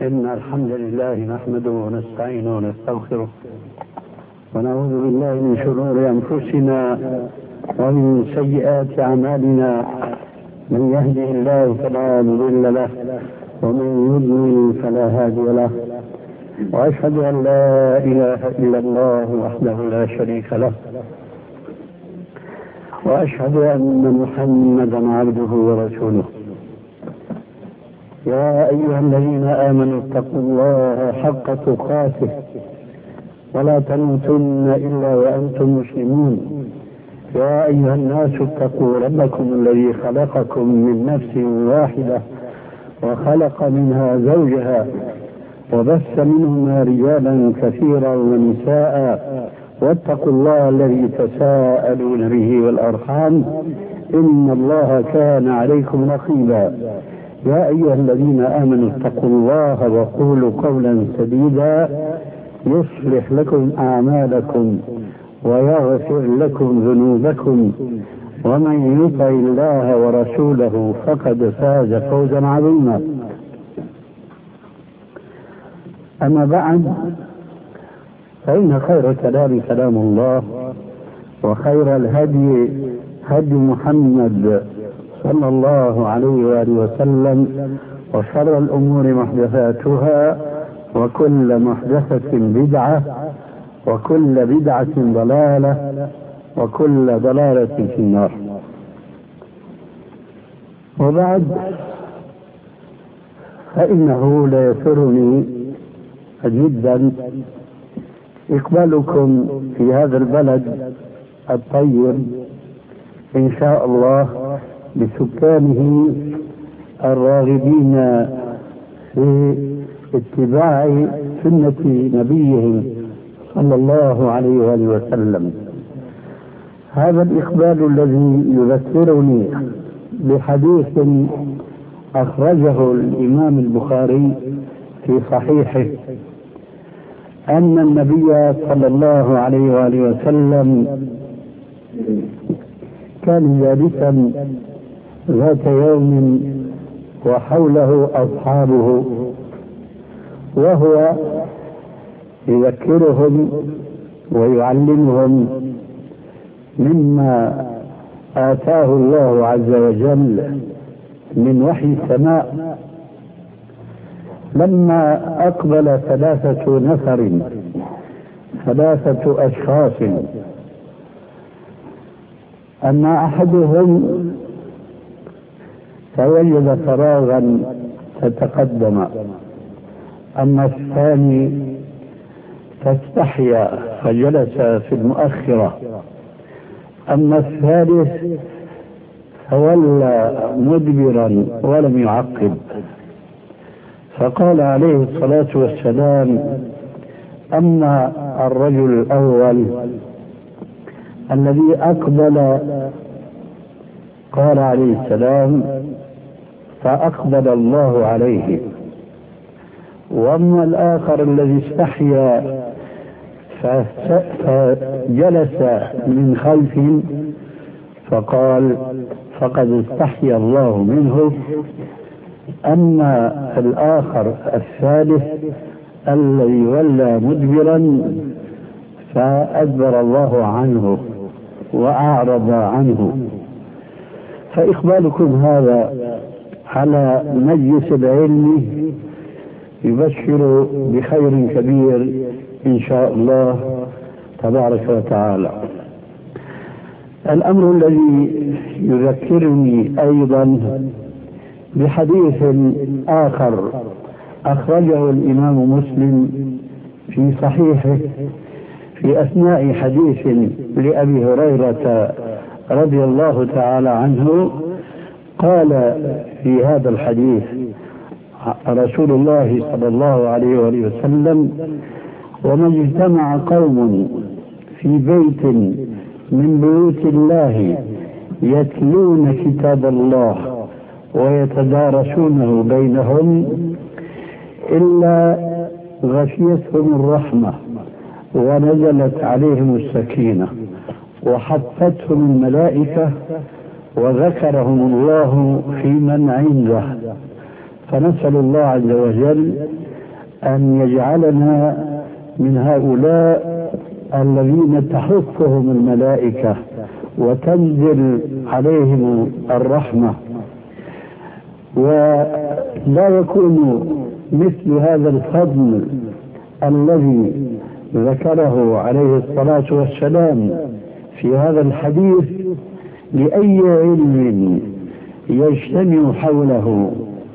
إن الحمد لله نحمده ونستعينه ونستغفره ونعوذ بالله من شرور أنفسنا ومن سيئات أعمالنا. من يهده الله فلا مضل له ومن يضلل فلا هادي له، وأشهد أن لا إله إلا الله وحده لا شريك له، وأشهد أن محمدا عبده ورسوله. يا أيها الذين آمنوا اتقوا الله حق تقاته ولا تموتن إلا وأنتم مسلمون. يا أيها الناس اتقوا ربكم الذي خلقكم من نفس واحدة وخلق منها زوجها وبث منهما رجالا كثيرا ونساء، واتقوا الله الذي تساءلون به والأرحام إن الله كان عليكم رقيبا. يا أيها الذين آمنوا اتقوا الله وقولوا قولا سديدا يصلح لكم أعمالكم ويغفر لكم ذنوبكم، ومن يطع الله ورسوله فقد فاز فوزا عظيما. أما بعد، فإن خير كلام كلام الله، وخير الهدي هدي محمد صلى الله عليه وآله وسلم، وشر الأمور محدثاتها، وكل محدثة بدعة، وكل بدعة ضلالة، وكل ضلالة في النار. وبعد، فإنه ليسرني جدا إقبالكم في هذا البلد الطيب إن شاء الله، بسكانه الراغبين في اتباع سنة نبيهم صلى الله عليه وآله وسلم. هذا الإقبال الذي يذكرني بحديث أخرجه الإمام البخاري في صحيحه، أن النبي صلى الله عليه وآله وسلم كان جالسا ذات يوم وحوله أصحابه، وهو يذكرهم ويعلمهم مما آتاه الله عز وجل من وحي السماء. لما أقبل ثلاثة أشخاص، أما أحدهم فوجد فراغا فتقدم، أما الثاني فاستحيا فجلس في المؤخرة، أما الثالث فولى مدبرا ولم يعقب. فقال عليه الصلاة والسلام: أما الرجل الأول الذي أقبل، قال عليه السلام: فأقبل الله عليه. وأما الآخر الذي استحيا فجلس من خلفه، فقال: فقد استحيا الله منه. أما الآخر الثالث الذي ولى مدبرا فأدبر الله عنه وأعرض عنه. فإقبالكم هذا على مجلس العلم يبشر بخير كبير إن شاء الله تبارك وتعالى. الأمر الذي يذكرني أيضا بحديث آخر أخرجه الإمام مسلم في صحيحه في أثناء حديث لأبي هريرة رضي الله تعالى عنه. قال في هذا الحديث رسول الله صلى الله عليه وآله وسلم: وما اجتمع قوم في بيت من بيوت الله يتلون كتاب الله ويتدارسونه بينهم إلا غشيتهم الرحمة ونزلت عليهم السكينة وحفتهم الملائكة وذكرهم الله في من عنده. فنسأل الله عز وجل أن يجعلنا من هؤلاء الذين تحفهم الملائكة وتنزل عليهم الرحمة، ولا يكون مثل هذا الفضل الذي ذكره عليه الصلاة والسلام في هذا الحديث لأي علم يجتمع حوله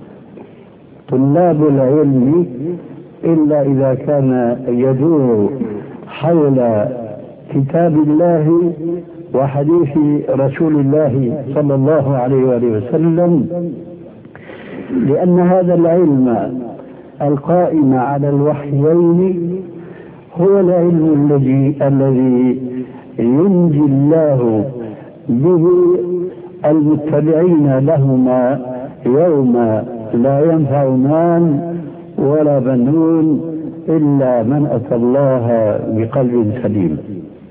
طلاب العلم إلا إذا كان يدور حول كتاب الله وحديث رسول الله صلى الله عليه وآله وسلم، لأن هذا العلم القائم على الوحيين هو العلم الذي ينجي الله به المتبعين لهما يوم لا ينفع مال ولا بنون إلا من أتى الله بقلب سليم.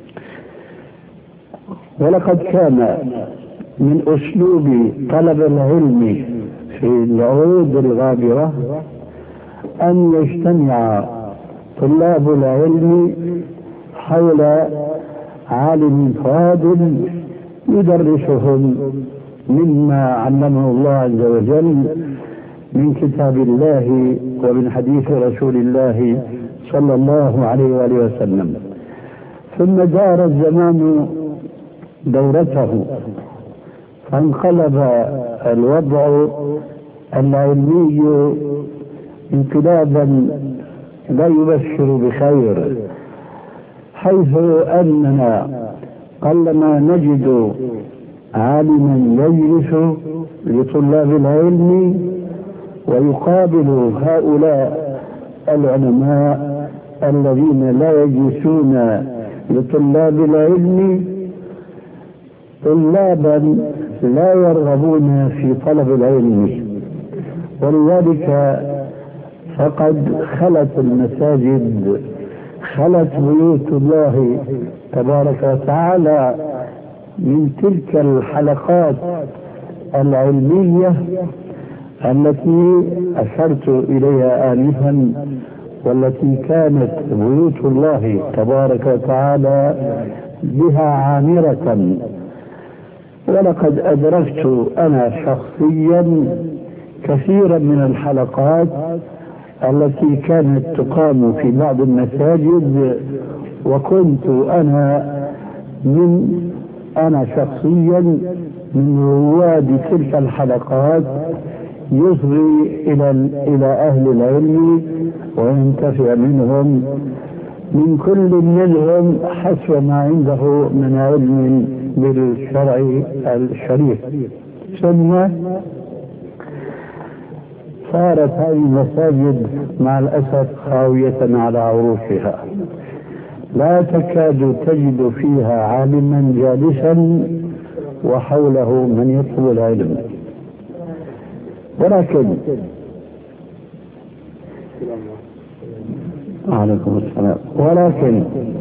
ولقد كان من أسلوب طلب العلم في العهود الغابرة أن يجتمع طلاب العلم حول عالم فاضل يدرسهم مما علمه الله عز وجل من كتاب الله ومن حديث رسول الله صلى الله عليه وآله وسلم. ثم دار الزمان دورته فانقلب الوضع العلمي انقلابا لا يبشر بخير، حيث أننا قلما نجد عالما يجلس لطلاب العلم ويقابل هؤلاء العلماء الذين لا يجلسون لطلاب العلم طلابا لا يرغبون في طلب العلم. ولذلك فقد خلت المساجد، خلت بيوت الله تبارك وتعالى من تلك الحلقات العلمية التي أشرت إليها آنفا، والتي كانت بيوت الله تبارك وتعالى بها عامرة. ولقد أدركت أنا شخصيا كثيرا من الحلقات التي كانت تقام في بعض المساجد، وكنت أنا شخصيا من رواد تلك الحلقات، يصغي إلى أهل العلم وينتفع منهم، من كل منهم حسب ما عنده من علم بالشرع الشريف. ثم صارت هذه المساجد مع الأسف خاوية على عروشها، لا تكاد تجد فيها عالما جالسا وحوله من يطلب العلم. ولكن عليكم السلام. ولكن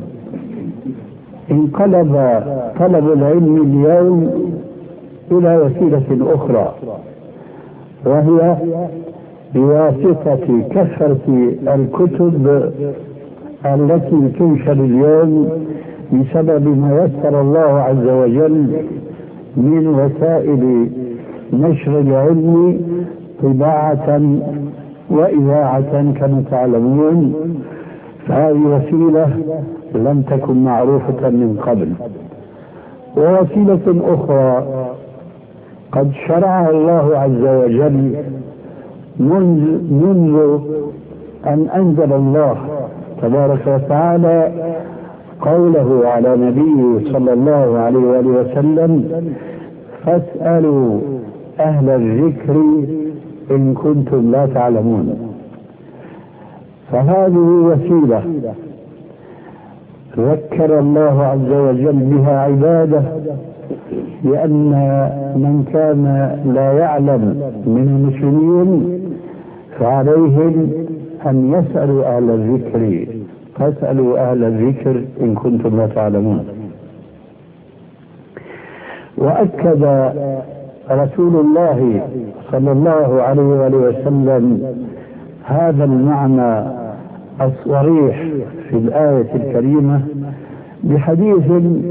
انقلب طلب العلم اليوم إلى وسيلة أخرى، وهي بواسطة كثرة الكتب التي تنشر اليوم بسبب ما يسر الله عز وجل من وسائل نشر العلم طباعة وإذاعة كما تعلمون. فهذه وسيلة لم تكن معروفة من قبل. ووسيلة أخرى قد شرعها الله عز وجل منذ أن أنزل الله تبارك وتعالى قوله على نبيه صلى الله عليه وآله وسلم: فاسألوا أهل الذكر إن كنتم لا تعلمون. فهذه وسيلة ذكر الله عز وجل بها عباده، لأن من كان لا يعلم من المسلمين فعليهم أن يسألوا أهل الذكر، فاسألوا أهل الذكر إن كنتم لا تعلمون. وأكد رسول الله صلى الله عليه وآله وسلم هذا المعنى الصريح في الآية الكريمة بحديث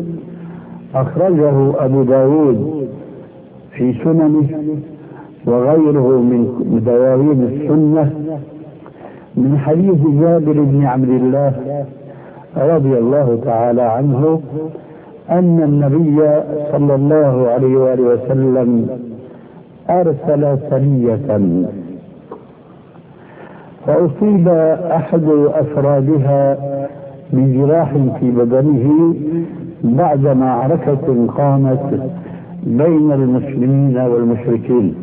أخرجه أبو داود في سننه وغيره من دواوين السنة من حديث جابر بن عبد الله رضي الله تعالى عنه أن النبي صلى الله عليه وآله وسلم أرسل سرية فأصيب أحد أفرادها بجراح في بدنه بعد معركة قامت بين المسلمين والمشركين.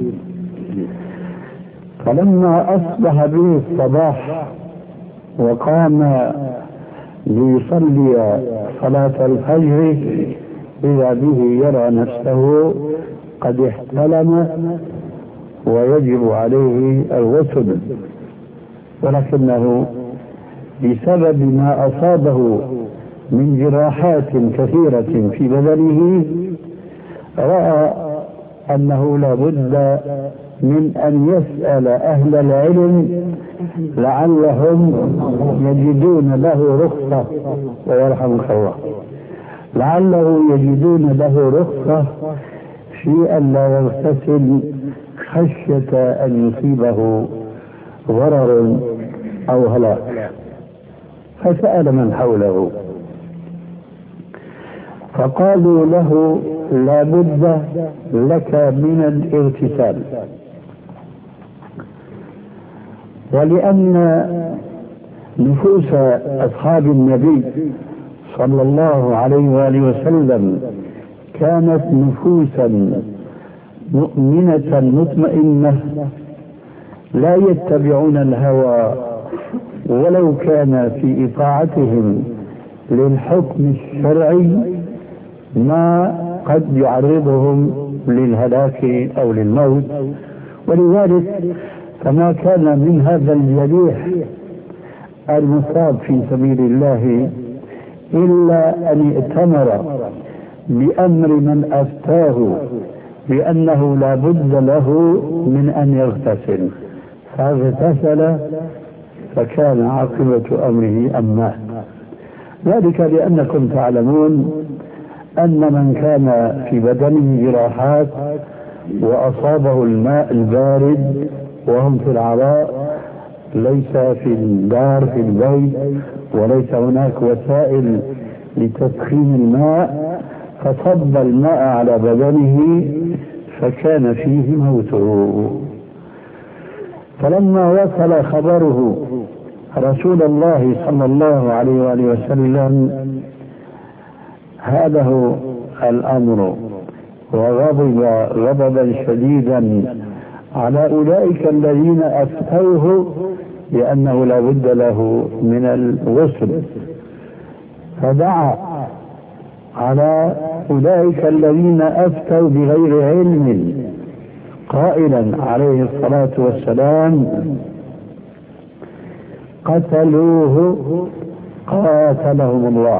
فلما أصبح به الصباح وقام ليصلي صلاة الفجر إذا به يرى نفسه قد احتلم ويجب عليه الغسل، ولكنه بسبب ما أصابه من جراحات كثيرة في بدنه رأى أنه لا بد من أن يسأل أهل العلم لعلهم يجدون له رخصة، ويرحمك الله، لعله يجدون له رخصة في أن لا يغتسل خشية أن يصيبه ضرر أو هلاك. فسأل من حوله فقالوا له لا بد لك من الاغتسال، ولأن نفوس أصحاب النبي صلى الله عليه وآله وسلم كانت نفوسا مؤمنة مطمئنة لا يتبعون الهوى ولو كان في إطاعتهم للحكم الشرعي ما قد يعرضهم للهلاك أو للموت. ولذلك فما كان من هذا الجريح المصاب في سبيل الله إلا أن ائتمر بأمر من أفتاه بأنه لا بد له من أن يغتسل، فاغتسل فكان عاقبة أمره أماه. ذلك لأنكم تعلمون أن من كان في بدنه جراحات وأصابه الماء البارد وهم في العراء، ليس في الدار في البيت وليس هناك وسائل لتسخين الماء، فصب الماء على بدنه فكان فيه موته. فلما وصل خبره رسول الله صلى الله عليه وآله وسلم هذا هو الأمر، وغضب غضبا شديدا على أولئك الذين أفتوه بأنه لا بد له من الغسل، فدعا على أولئك الذين أفتوا بغير علم قائلا عليه الصلاة والسلام قتلوه قاتلهم الله،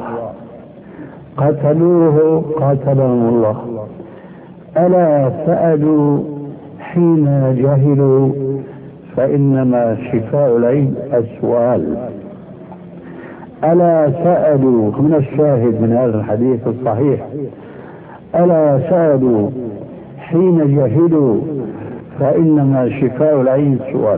قتلوه قاتلهم الله، ألا سألوا حين جهلوا فإنما شفاء العين السؤال. ألا سألوا، من الشاهد من هذا الحديث الصحيح، ألا سألوا حين جهلوا فإنما شفاء العين السؤال.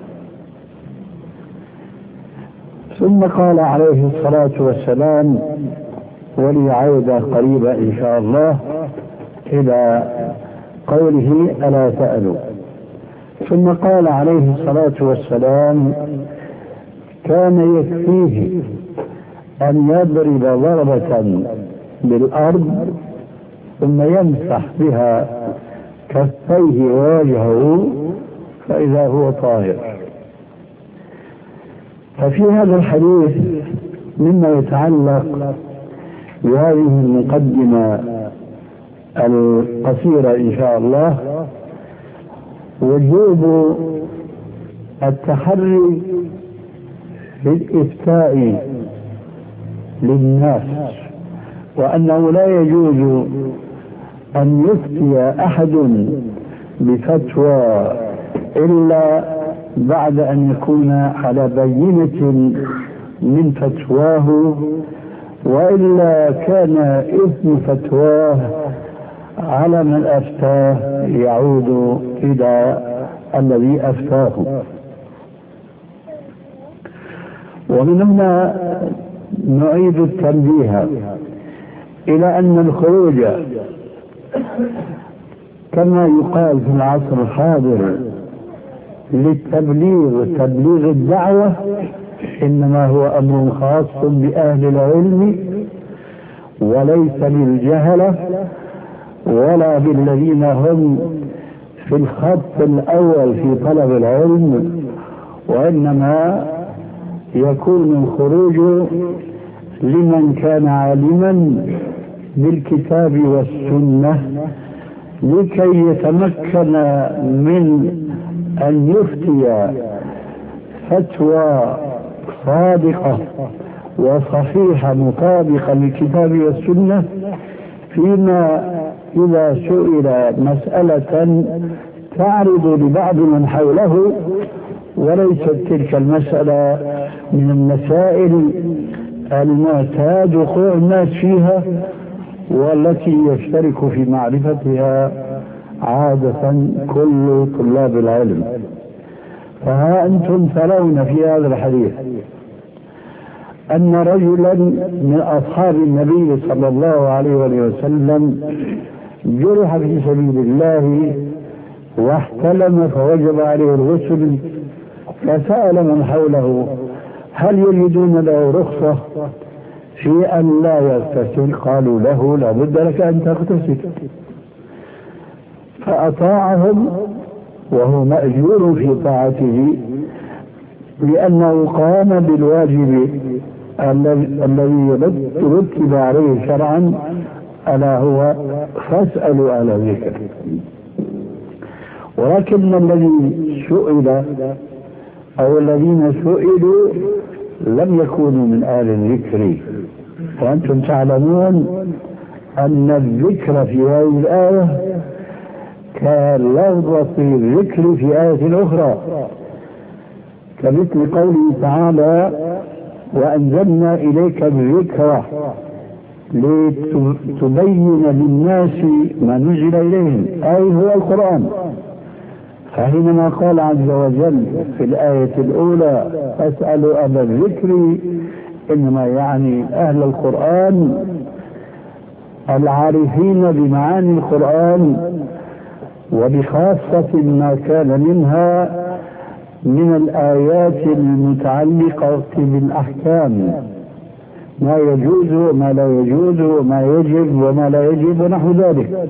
ثم قال عليه الصلاة والسلام، ولي عودة قريبة إن شاء الله إلى قوله ألا سألوا، ثم قال عليه الصلاة والسلام كان يكفيه أن يضرب ضربة بالأرض ثم يمسح بها كفيه ووجهه فإذا هو طاهر. ففي هذا الحديث مما يتعلق بهذه المقدمة القصيرة إن شاء الله وجوب التحري في الإفتاء للناس، وأنه لا يجوز أن يفتي أحد بفتوى إلا بعد أن يكون على بينة من فتواه، وإلا كان إثم فتواه على من أفتاه يعود إلى الذي أفتاه. ومن هنا نعيد التنبيه إلى أن الخروج كما يقال في العصر الحاضر للتبليغ، تبليغ الدعوة، إنما هو أمر خاص بأهل العلم وليس بالجهلة ولا بالذين هم في الخط الأول في طلب العلم، وإنما يكون الخروج لمن كان عالما بالكتاب والسنة لكي يتمكن من أن يفتي فتوى صادقة وصحيحة مطابقة للكتاب والسنة، فيما إذا سئل مسألة تعرض لبعض من حوله وليست تلك المسألة من المسائل المعتاد وقوع الناس فيها والتي يشترك في معرفتها عادة كل طلاب العلم. فها أنتم ترون في هذا الحديث أن رجلا من أصحاب النبي صلى الله عليه وسلم جرح في سبيل الله واحتلم فوجب عليه الغسل، فسأل من حوله هل يريدون له رخصة في أن لا يغتسل؟ قالوا له لا بد لك أن تغتسل، فأطاعهم وهو مأجور في طاعته لأنه قام بالواجب الذي رتب عليه شرعا، ألا هو فاسألوا أهل الذكر. ولكن الذي سئل أو الذين سئلوا لم يكونوا من أهل الذكر، وأنتم تعلمون أن الذكر في هذه الآية كلفظة الذكر في آية أخرى، كمثل قوله تعالى وأنزلنا إليك الذكر لتبين للناس ما نزل إليهم، أي هو القرآن. فحينما قال عز وجل في الآية الأولى فاسألوا أهل الذكر، إنما يعني أهل القرآن العارفين بمعاني القرآن وبخاصة ما كان منها من الآيات المتعلقة بالأحكام، ما يجوز وما لا يجوز وما يجب وما لا يجب ونحو ذلك.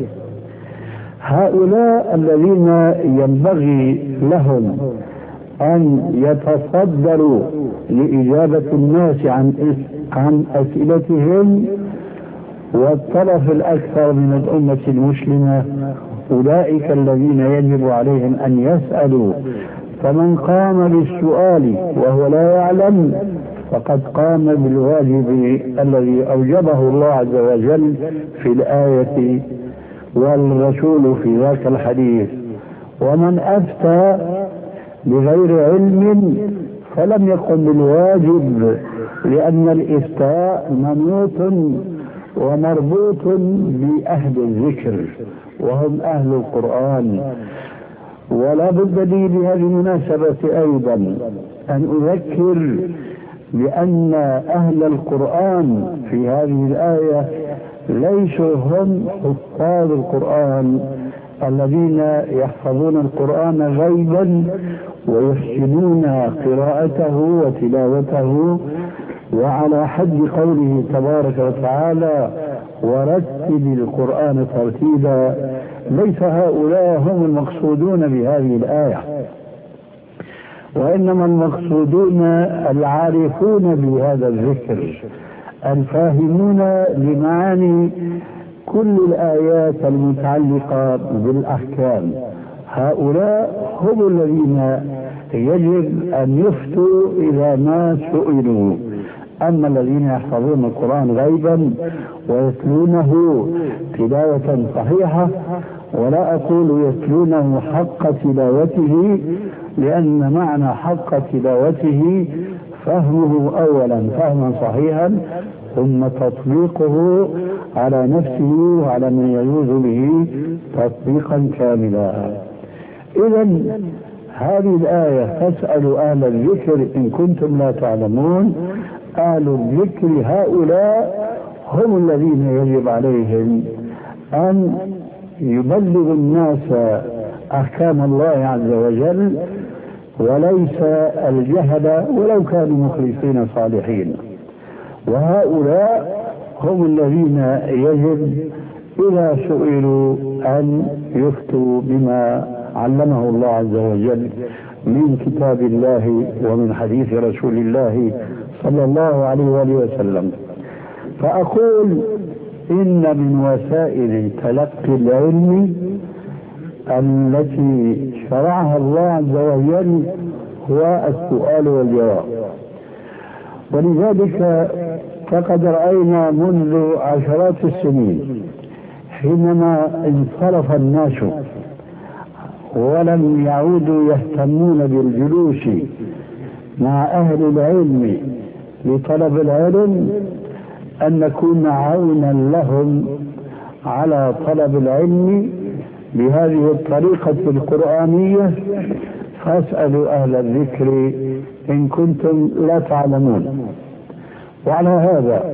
هؤلاء الذين ينبغي لهم أن يتصدروا لإجابة الناس عن أسئلتهم، والطرف الأكثر من الأمة المسلمة أولئك الذين يجب عليهم أن يسألوا، فمن قام بالسؤال وهو لا يعلم فقد قام بالواجب الذي أوجبه الله عز وجل في الآية والرسول في ذاك الحديث. ومن أفتى بغير علم فلم يقم بالواجب، لأن الإفتاء منوط ومربوط بأهل الذكر وهم أهل القرآن. ولا بد لي بهذه المناسبة أيضا أن أذكر بأن أهل القرآن في هذه الآية ليسوا هم حفاظ القرآن الذين يحفظون القرآن غيبا ويحسنون قراءته وتلاوته وعلى حد قوله تبارك وتعالى ورتل القرآن ترتيلا. ليس هؤلاء هم المقصودون بهذه الآية، وإنما المقصودون العارفون بهذا الذكر الفاهمون لمعاني كل الآيات المتعلقة بالأحكام. هؤلاء هم الذين يجب أن يفتوا إذا ما سئلوا. أما الذين يحفظون القرآن غيبا ويتلونه تلاوة صحيحة، ولا أقول يتلونه حق تلاوته، لأن معنى حق تلاوته فهمه أولا فهما صحيحا، ثم تطبيقه على نفسه وعلى من يجوز به تطبيقا كاملا. إذا هذه الآية فاسألوا أهل الذكر إن كنتم لا تعلمون، أهل الذكر هؤلاء هم الذين يجب عليهم أن يبلغوا الناس أحكام الله عز وجل، وليس الجهل ولو كانوا مخلصين صالحين. وهؤلاء هم الذين يجب إذا سئلوا أن يفتوا بما علمه الله عز وجل من كتاب الله ومن حديث رسول الله صلى الله عليه وآله وسلم. فأقول إن من وسائل تلقي العلم التي شرعها الله عز وجل هو السؤال والجواب. ولذلك فقد رأينا منذ عشرات السنين حينما انصرف الناس ولم يعودوا يهتمون بالجلوس مع أهل العلم لطلب العلم، أن نكون عونا لهم على طلب العلم بهذه الطريقة القرآنية، فاسألوا أهل الذكر إن كنتم لا تعلمون. وعلى هذا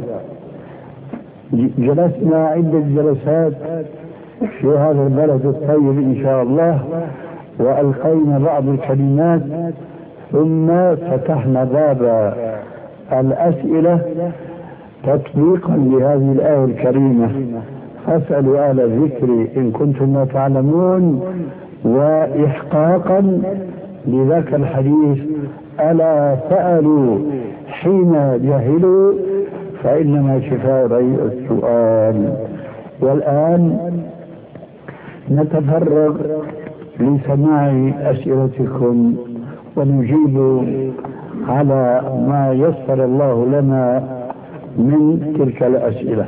جلسنا عدة جلسات في هذا البلد الطيب إن شاء الله، وألقينا بعض الكلمات، ثم فتحنا باب الأسئلة تطبيقا لهذه الآية الكريمة: فاسألوا أهل الذكر إن كنتم لا تعلمون، وإحقاقا لذاك الحديث: ألا سألوا حين جهلوا فإنما شفاء السؤال. والآن نتفرغ لسماع أسئلتكم ونجيب على ما يسر الله لنا من تلك الأسئلة.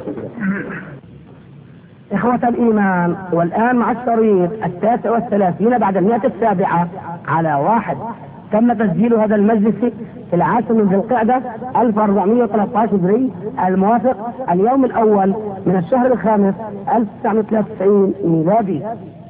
إخوة الإيمان، والآن مع الشريط 39 بعد 107 على 1. تم تسجيل هذا المجلس في 10 من ذي القعدة 1413 هجري، الموافق اليوم الأول من الشهر الخامس 1993 ميلادي.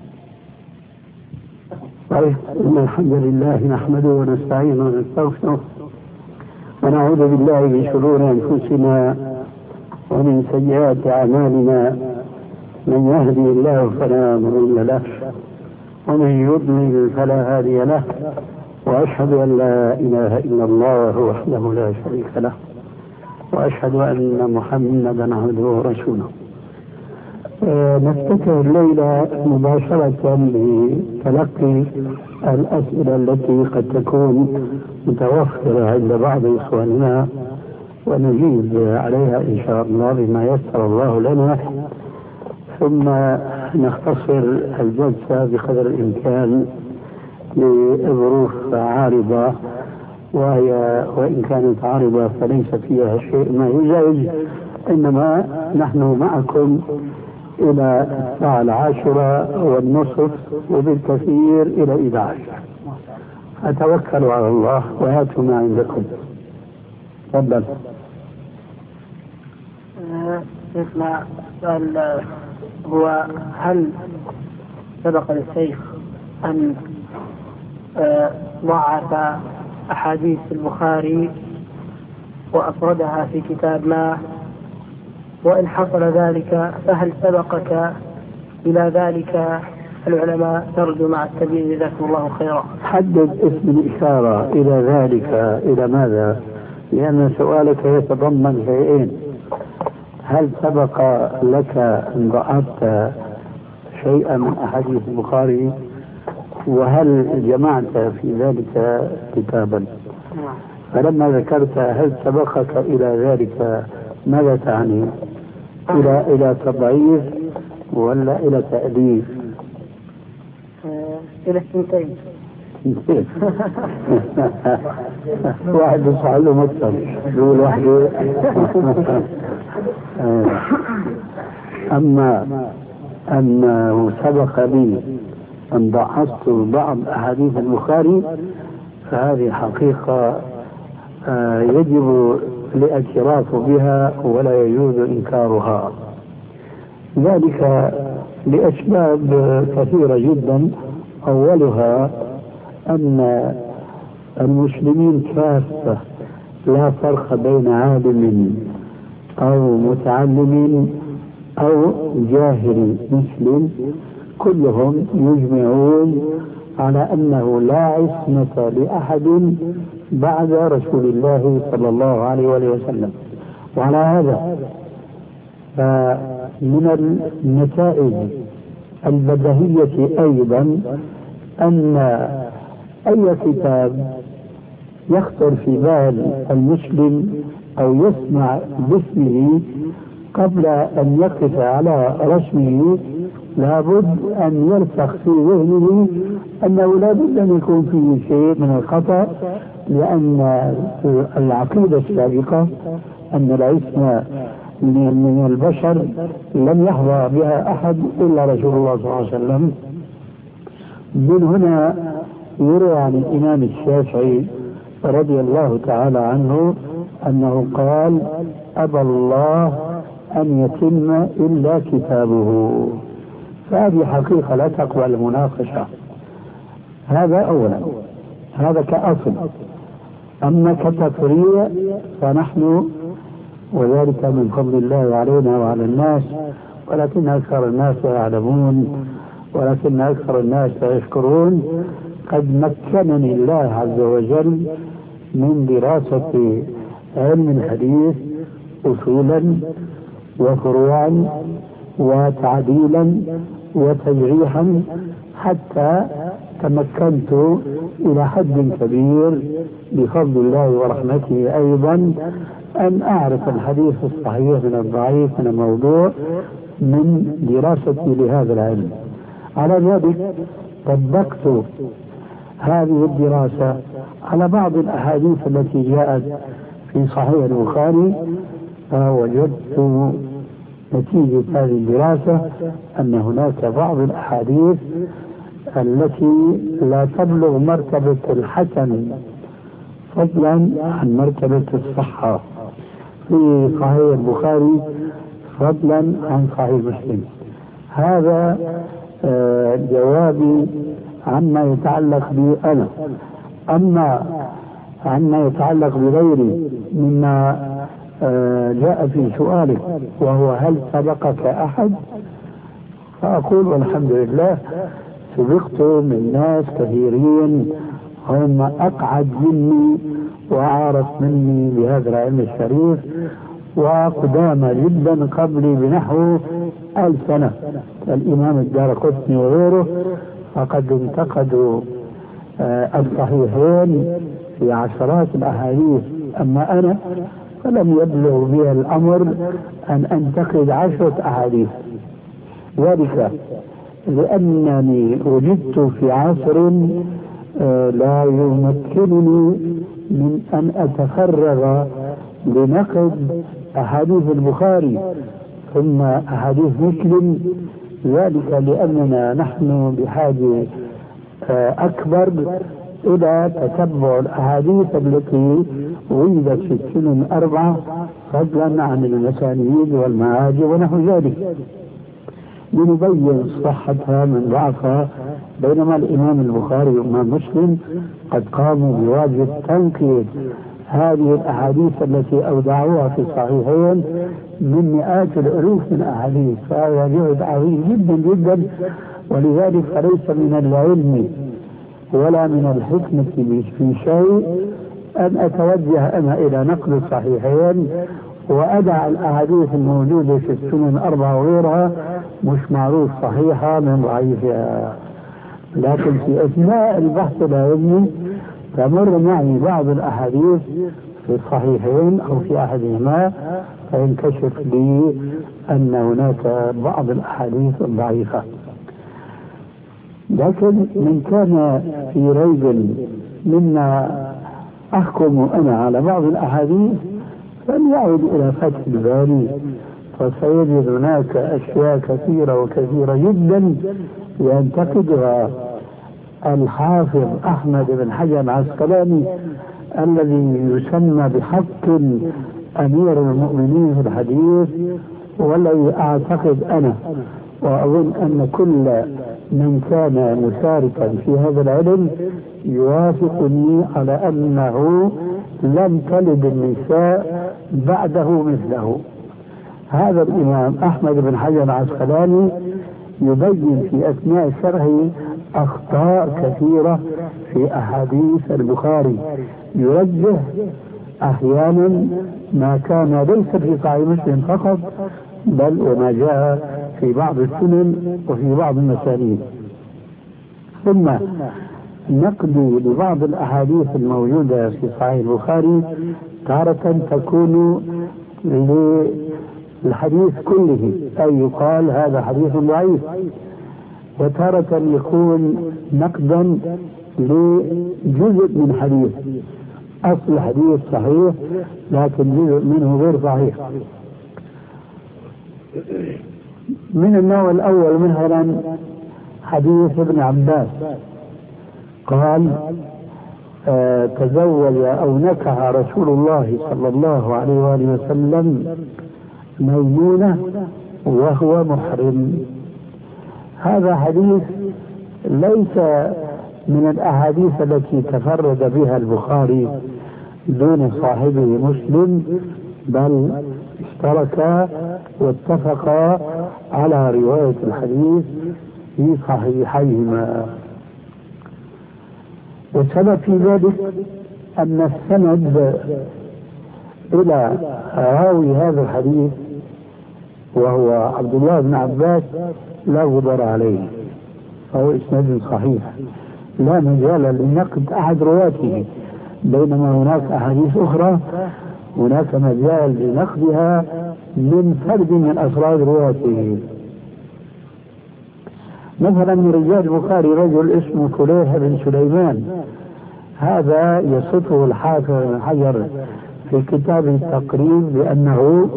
طيب، إن الحمد لله نحمده ونستعينه ونستغفره ونعوذ بالله من شرور أنفسنا ومن سيئات أعمالنا. من يهدي الله فلا مضل له ومن يضلل فلا هادي له، وأشهد أن لا إله إلا الله وحده لا شريك له، وأشهد أن محمدا عبده ورسوله. نفتتح الليلة مباشرة بتلقي الأسئلة التي قد تكون متوفرة عند بعض إخواننا، ونجيب عليها إن شاء الله بما يسر الله لنا، ثم نختصر الجلسة بقدر الإمكان لظروف عارضة، وإن كانت عارضة فليس فيها شيء ما يزعج، إنما نحن معكم إلى الساعة 10:30 وبالكثير إلى 11. أتوكل على الله وهاتوا ما عندكم. تفضل. شيخنا، السؤال هو: هل سبق للشيخ أن ضعف أحاديث البخاري وأفردها في كتاب ما؟ وإن حصل ذلك فهل سبقك إلى ذلك العلماء؟ ترجو مع التبيين جزاكم الله خيرا. حدد اسم الإشارة إلى ذلك، إلى ماذا؟ لأن سؤالك يتضمن شيئين: هل سبق لك أن ضعفت شيئا من أحاديث البخاري؟ وهل جمعت في ذلك كتابا؟ فلما ذكرت هل سبقك إلى ذلك ماذا تعني؟ إلى تضعيف ولا إلى تأليف؟ إلى الثنتين. واحد يصح له مكتب يقول واحدة. أما أنه سبق لي أن ضعفت بعض أحاديث البخاري فهذه حقيقة يجب الاعتراف بها ولا يجوز إنكارها، ذلك لأسباب كثيرة جدا. أولها أن المسلمين كافة لا فرق بين عالم أو متعلم أو جاهل مسلم، كلهم يجمعون على أنه لا عصمة لأحد بعد رسول الله صلى الله عليه وسلم. وعلى هذا فمن النتائج البديهية أيضا أن أي كتاب يخطر في بال المسلم أو يسمع باسمه قبل أن يقف على رسمه لابد أن يرسخ في ذهنه أنه لابد أن يكون فيه شيء من الخطأ، لأن العقيدة السابقة أن العصمة من البشر لم يحظى بها أحد إلا رسول الله صلى الله عليه وسلم. من هنا يروى عن الإمام الشافعي رضي الله تعالى عنه أنه قال: أبى الله أن يتم إلا كتابه. فهذه حقيقة لا تقبل المناقشة. هذا أولا، هذا كأصل. أما كتفريع فنحن، وذلك من فضل الله علينا وعلى الناس، ولكن أكثر الناس لا يعلمون، ولكن أكثر الناس لا يشكرون. قد مكنني الله عز وجل من دراسة علم الحديث أصولا وفروعا وتعديلا وتجريحا، حتى تمكنت إلى حد كبير بفضل الله ورحمته أيضا أن أعرف الحديث الصحيح من الضعيف من الموضوع من دراستي لهذا العلم. على ذلك طبقت هذه الدراسة على بعض الأحاديث التي جاءت في صحيح البخاري، فوجدت نتيجة هذه الدراسة أن هناك بعض الأحاديث التي لا تبلغ مرتبة الحسن فضلا عن مرتبة الصحة في صحيح البخاري فضلا عن صحيح مسلم. هذا جوابي عما يتعلق بي أنا. أما عما يتعلق بغيري مما جاء في سؤالك وهو هل سبقك أحد، فأقول والحمد لله سبقت من ناس كثيرين هم أقعد مني وأعرف مني بهذا العلم الشريف وقدامى جدا قبلي بنحو 1000 سنة، الإمام الدارقطني وغيره، فقد انتقدوا الصحيحين في عشرات الأحاديث. أما أنا فلم يبلغ بي الأمر أن أنتقد 10 أحاديث، ذلك لأنني وجدت في عصر لا يمكنني من أن أتفرغ لنقد أحاديث البخاري ثم أحاديث مسلم، ذلك لأننا نحن بحاجة أكبر إلى تتبع الأحاديث التي وجدت في السنن 4 فضلا عن المسانيد والمعاجم ونحو ذلك، لنبين صحتها من ضعفها. بينما الإمام البخاري والإمام مسلم قد قاموا بواجب تنقية هذه الأحاديث التي أودعوها في الصحيحين من مئات الألوف من أحاديث، فهذا جهد عظيم جدا جدا. ولذلك فليس من العلم ولا من الحكمة في شيء أن أتوجه أنا إلى نقل الصحيحين وأدع الأحاديث الموجودة في السنن 4 وغيرها مش معروف صحيحة من ضعيفها. لكن في أثناء البحث العلمي تمر معي بعض الأحاديث في الصحيحين أو في أحدهما فينكشف لي أن هناك بعض الأحاديث الضعيفة. لكن من كان في ريب مما أحكم أنا على بعض الأحاديث فليعود إلى فتح الباري، فسيجد هناك أشياء كثيرة وكثيرة جدا ينتقدها الحافظ أحمد بن حجر العسقلاني الذي يسمى بحق أمير المؤمنين في الحديث، والذي أعتقد أنا وأظن أن كل من كان مشاركا في هذا العلم يوافقني على أنه لم تلد النساء بعده مثله. هذا الإمام أحمد بن حجر العسقلاني يبين في أثناء شرحه أخطاء كثيرة في أحاديث البخاري، يرجح أحيانا ما كان ليس في صحيح مسلم فقط بل وما جاء في بعض السنن وفي بعض المسانيد. ثم نقضي لبعض الأحاديث الموجودة في صحيح البخاري تارة تكون للحديث كله، أي يقال هذا حديث ضعيف، وتارة يكون نقدا لجزء من حديث، أصل الحديث صحيح لكن جزء منه غير صحيح. من النوع الأول مثلا حديث ابن عباس قال تزوج أو نكح رسول الله صلى الله عليه وآله وسلم ميمونة وهو محرم. هذا حديث ليس من الأحاديث التي تفرد بها البخاري دون صاحبه مسلم، بل اشتركا واتفقا على رواية الحديث في صحيحيهما. والسبب في ذلك أن السند إلى راوي هذا الحديث وهو عبد الله بن عباس لا غبار عليه، فهو إسناد صحيح لا مجال لنقد أحد رواته، بينما هناك أحاديث أخرى هناك مجال لنقدها من فرد من أفراد رواته. مثلا من رجال البخاري رجل اسمه فليح بن سليمان، هذا يصفه الحافظ بن حجر في كتاب التقريب بأنه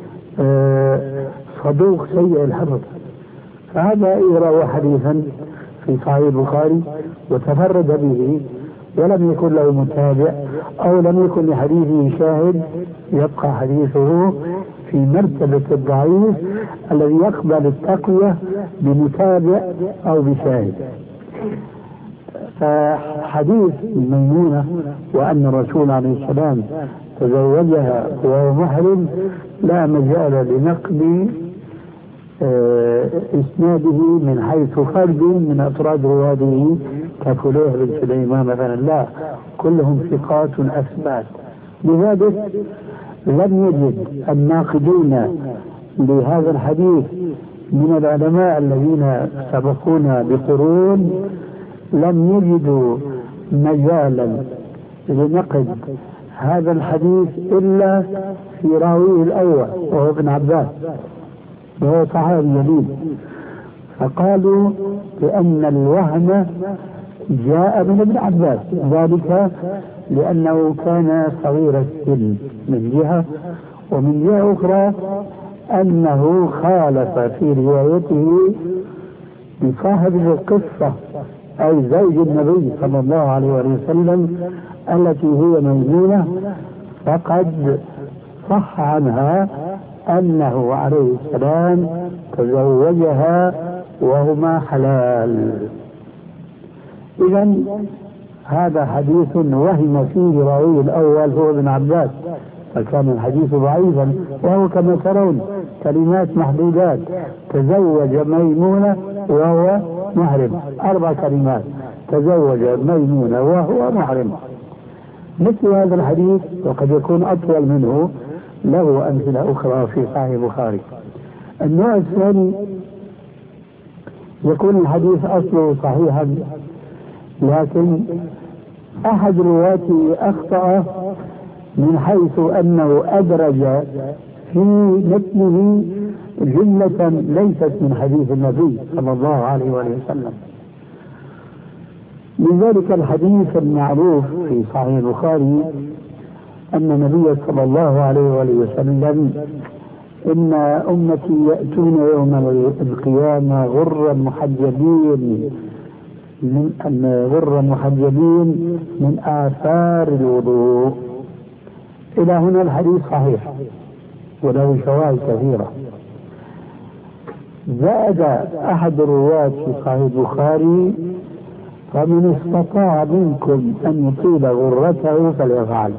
صدوق سيء الحفظ، فهذا يروى حديثا في صحيح البخاري وتفرد به ولم يكن له متابع أو لم يكن لحديثه شاهد، يبقى حديثه في مرتبة الضعيف الذي يقبل التقوية بمتابع أو بشاهد. فحديث ميمونة وأن الرسول عليه السلام تزوجها وهو محرم لا مجال لنقل إسناده من حيث فرد من أفراد رواده كفليح بن سليمان مثلا، لا، كلهم ثقات أثبات. لذلك لم يجد الناقدون لهذا الحديث من العلماء الذين سبقونا بقرون لم يجدوا مجالا لنقد هذا الحديث إلا في راويه الأول وهو ابن عباس وهو صحابي جليل، فقالوا بأن الوهم جاء من ابن عباس، ذلك لأنه كان صغير السن من جهة، ومن جهة أخرى أنه خالف في روايته بصاحب القصة أي زوج النبي صلى الله عليه وسلم التي هي ميمونة، فقد صح عنها أنه عليه السلام تزوجها وهما حلال. إذن هذا حديث وهم فيه راويه الأول هو ابن عباس، فكان الحديث ضعيفا، وهو كما ترون كلمات محدودات: تزوج ميمونة وهو محرم، 4 كلمات: تزوج ميمونة وهو محرم. مثل هذا الحديث وقد يكون أطول منه له أمثلة أخرى في صحيح البخاري. النوع الثاني يكون الحديث أصله صحيحا لكن أحد رواته أخطأ من حيث أنه أدرج في متنه جملة ليست من حديث النبي صلى الله عليه وسلم، لذلك الحديث المعروف في صحيح البخاري أن النبي صلى الله عليه وآله وسلم إن أمتي يأتون يوم القيامة غرا محجبين من آثار الوضوء. إلى هنا الحديث صحيح وله شواهد كثيرة. زاد أحد الرواة في صحيح البخاري: فمن استطاع منكم أن يطيل غرته فليفعل.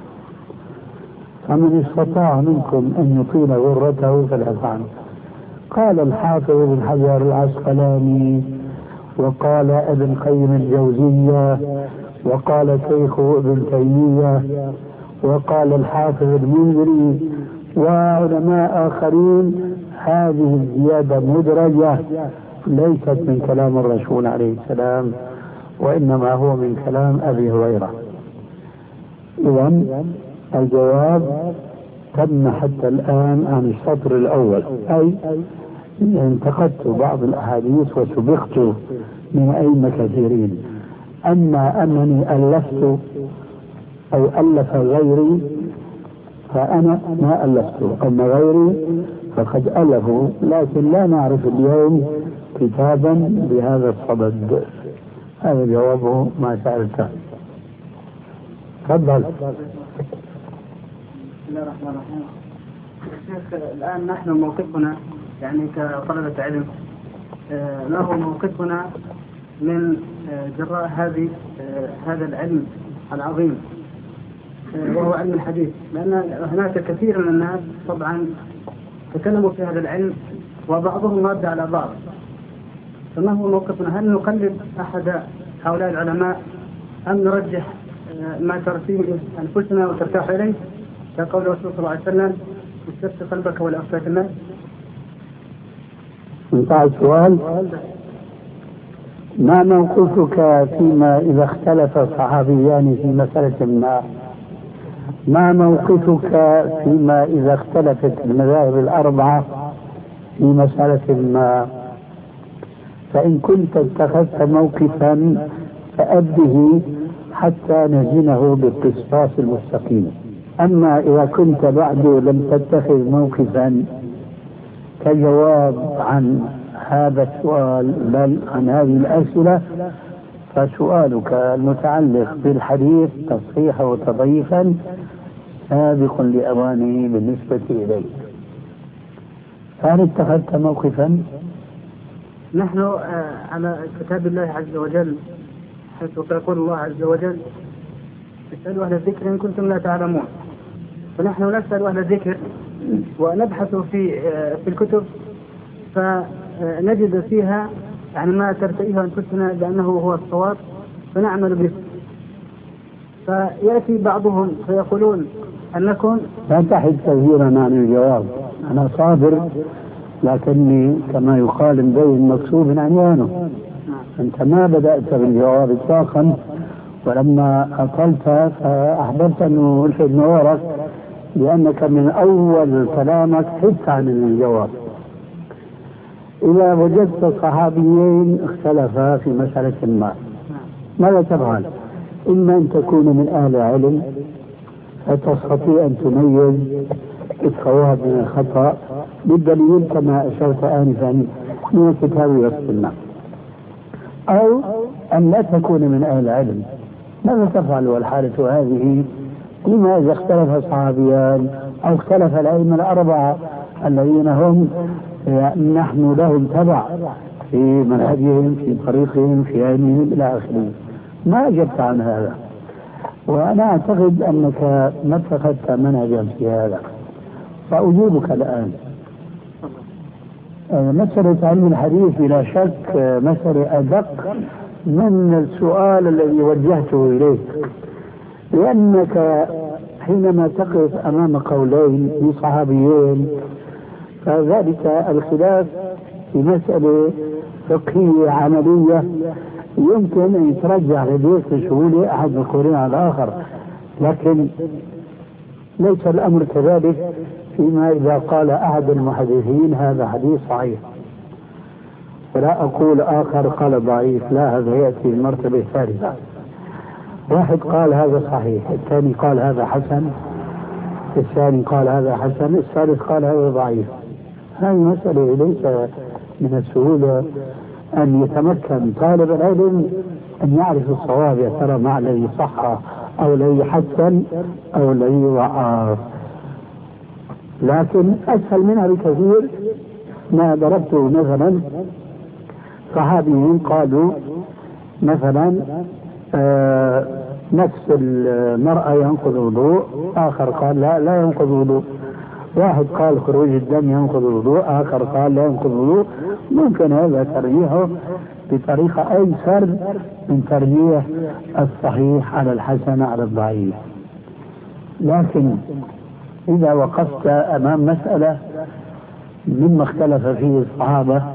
فمن استطاع منكم أن يطيل غرته فليفعل. قال الحافظ ابن حجر العسقلاني، وقال ابن قيم الجوزية، وقال شيخ ابن تيمية، وقال الحافظ المنذري وعلماء آخرين: هذه الزيادة مدرجة ليست من كلام الرسول عليه السلام، وإنما هو من كلام أبي هريرة. إذن الجواب تم حتى الآن عن السطر الأول، أي انتقدت بعض الأحاديث وسبقت من أئمة كثيرين. أما أنني ألفت أو ألف غيري فأنا ما ألفت، أما غيري فقد ألفوا، لكن لا نعرف اليوم كتابا بهذا الصدد. هذا جوابه ما سألته. تفضل. بسم الله الرحمن الرحيم. شيخ، الآن نحن موقفنا يعني كطلبة علم له موقفنا من جراء هذا العلم العظيم وهو علم الحديث، لأن هناك كثير من الناس طبعا تكلموا في هذا العلم وبعضهم رد على بعض، فما هو موقفنا؟ هل نقلد أحد هؤلاء العلماء أم نرجح ما ترتيه أنفسنا وترتاح إليه كقول الرسول صلى الله عليه وسلم: استفتح قلبك ولا أفتاك الناس؟ انتهى السؤال. ما موقفك فيما إذا اختلف صحابيان في مسألة ما؟ ما موقفك فيما إذا اختلفت المذاهب الأربعة في مسألة ما؟ فإن كنت اتخذت موقفا فأده حتى نزنه بالقسطاس المستقيم. أما إذا كنت بعد لم تتخذ موقفا كجواب عن هذا السؤال بل عن هذه الأسئلة، فسؤالك المتعلق بالحديث تصحيحا وتضعيفا سابق لأوانه بالنسبة إليك. فهل اتخذت موقفا؟ نحن على كتاب الله عز وجل، حيث يقول الله عز وجل: اسألوا أهل الذكر إن كنتم لا تعلمون. فنحن نسأل أهل الذكر ونبحث في الكتب فنجد فيها يعني ما ترتئيه أنفسنا بأنه هو الصواب فنعمل به. فيأتي بعضهم فيقولون أنكم لا تحد كثيرا عن الجواب. أنا صابر، لكني كما يقال مبين مكسوب عنوانه. أنت ما بدأت بالجواب إطلاقا، ولما أطلت فأحببت أنه ألفت نورك لأنك من أول كلامك حدت عن الجواب. إذا وجدت صحابيين اختلفا في مسألة ما، ماذا تفعل؟ إما أن تكون من أهل علم فتستطيع أن تميز الصواب من الخطأ بالدليل كما أشرت آنفا من الكتاب والسنة، أو أن لا تكون من أهل علم. ماذا تفعل والحالة هذه؟ لما إذا اختلف صحابيان أو اختلف الأئمة الأربعة الذين هم نحن لهم تبع في منهجهم في طريقهم في علمهم إلى آخره، ما أجبت عن هذا. وأنا أعتقد أنك ما اتخذت منهجا في هذا، فأجيبك الآن. مسألة علم الحديث بلا شك مسألة أدق من السؤال الذي وجهته إليك، لأنك حينما تقف أمام قولين لصحابيين فذلك الخلاف في مسألة فقهية عملية يمكن أن يترجع لديك بسهولة أحد القولين على الآخر، لكن ليس الأمر كذلك فيما إذا قال أحد المحدثين هذا حديث صحيح، ولا أقول آخر قال ضعيف، لا، هذا يأتي المرتبة الثالثة. واحد قال هذا صحيح، الثاني قال هذا حسن، الثاني قال هذا حسن، الثالث قال هذا ضعيف. هذه مسألة ليس من السهولة أن يتمكن طالب العلم أن يعرف الصواب، يا ترى مع الذي صح أو الذي حسن أو الذي ضعف. لكن أسهل منها بكثير ما ضربته مثلا صحابيين قالوا مثلا نفس المرأة ينقض الوضوء، آخر قال لا ينقض الوضوء. واحد قال خروج الدم ينقض الوضوء، آخر قال لا ينقض الوضوء. ممكن هذا ترجيحه بطريقة أيسر من ترجيح الصحيح على الحسن على الضعيف. لكن إذا وقفت أمام مسألة مما اختلف فيه الصحابة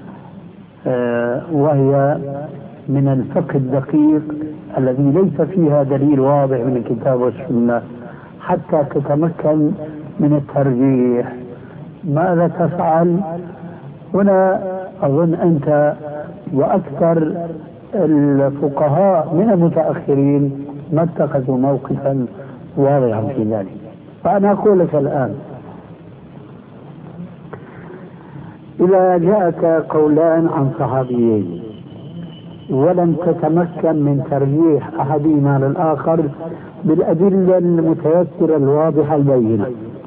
وهي من الفقه الدقيق الذي ليس فيها دليل واضح من الكتاب والسنة حتى تتمكن من الترجيح، ماذا تفعل؟ هنا أظن أنت وأكثر الفقهاء من المتأخرين ما اتخذوا موقفا واضحا في ذلك. فأنا أقول لك الآن إذا جاءك قولان عن صحابيين ولم تتمكن من ترجيح أحدهما على الآخر بالأدلة المتيسرة الواضحة البينة،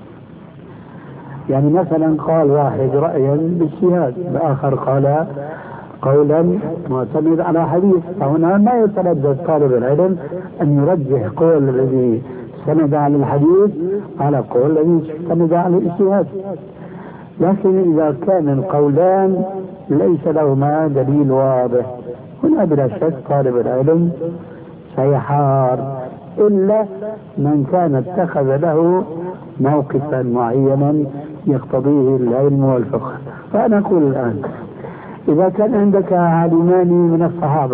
يعني مثلا قال واحد رأيا باجتهاد، الآخر قال قولا معتمد على حديث، فهنا ما يتردد طالب العلم أن يرجح قول الذي استند على الحديث على قول الذي استند على الاجتهاد. لكن إذا كان القولان ليس لهما دليل واضح، هنا بلا شك طالب العلم سيحار، إلا من كان اتخذ له موقفا معينا يقتضيه العلم والفقه. فأنا أقول الآن إذا كان عندك عالمان من الصحابة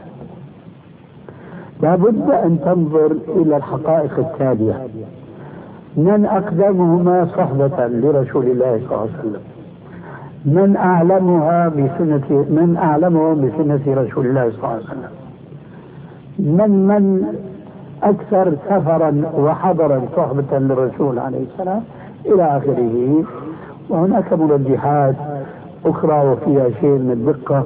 لابد أن تنظر إلى الحقائق التالية: من أقدمهما صحبة لرسول الله صلى الله عليه وسلم، من أعلمهم بسنة رسول الله صلى الله عليه وسلم، من أكثر سفرا وحضرا صحبة للرسول عليه السلام إلى آخره. وهناك مرجحات أخرى وفيها شيء من الدقة.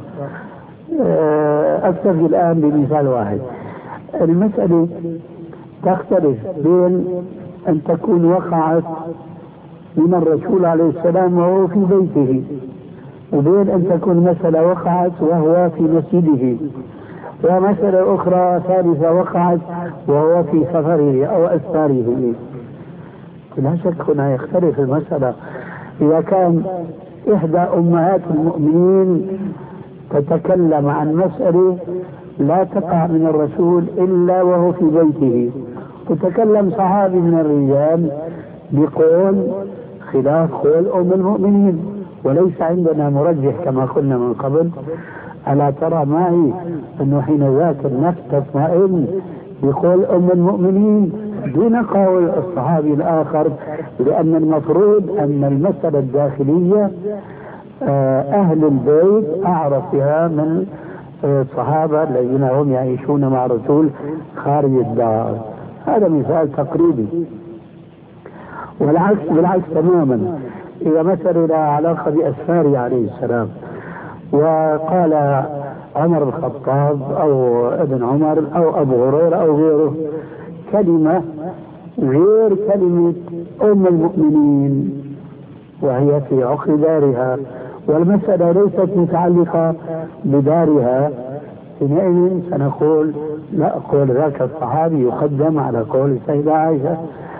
أكتفي الآن بمثال واحد. المسألة تختلف بين أن تكون وقعت من الرسول عليه السلام وهو في بيته، وبين أن تكون مسألة وقعت وهو في مسجده، ومسألة أخرى ثالثة وقعت وهو في سفره أو أسفاره. لا شك هنا يختلف المسألة. إذا كان إحدى أمهات المؤمنين تتكلم عن مسألة لا تقع من الرسول إلا وهو في بيته، وتكلم صحابي من الرجال بقول خلاف قول أم المؤمنين، وليس عندنا مرجح كما قلنا من قبل، ألا ترى معي أنه حين ذاك النفس تطمئن بقول أم المؤمنين دون قول الصحابي الآخر، لأن المفروض أن المسألة الداخلية أهل البيت أعرف بها من الصحابة الذين هم يعيشون مع الرسول خارج الدار. هذا مثال تقريبي. والعكس بالعكس تماما. إذا مثلا لها علاقة بأسفاره عليه السلام وقال عمر بن الخطاب أو ابن عمر أو أبو هريرة أو غيره كلمة غير كلمة أم المؤمنين وهي في عقر دارها، والمسألة ليست متعلقة بدارها، حينئذ سنقول لا، قول ذاك الصحابي يقدم على قول السيدة عائشة.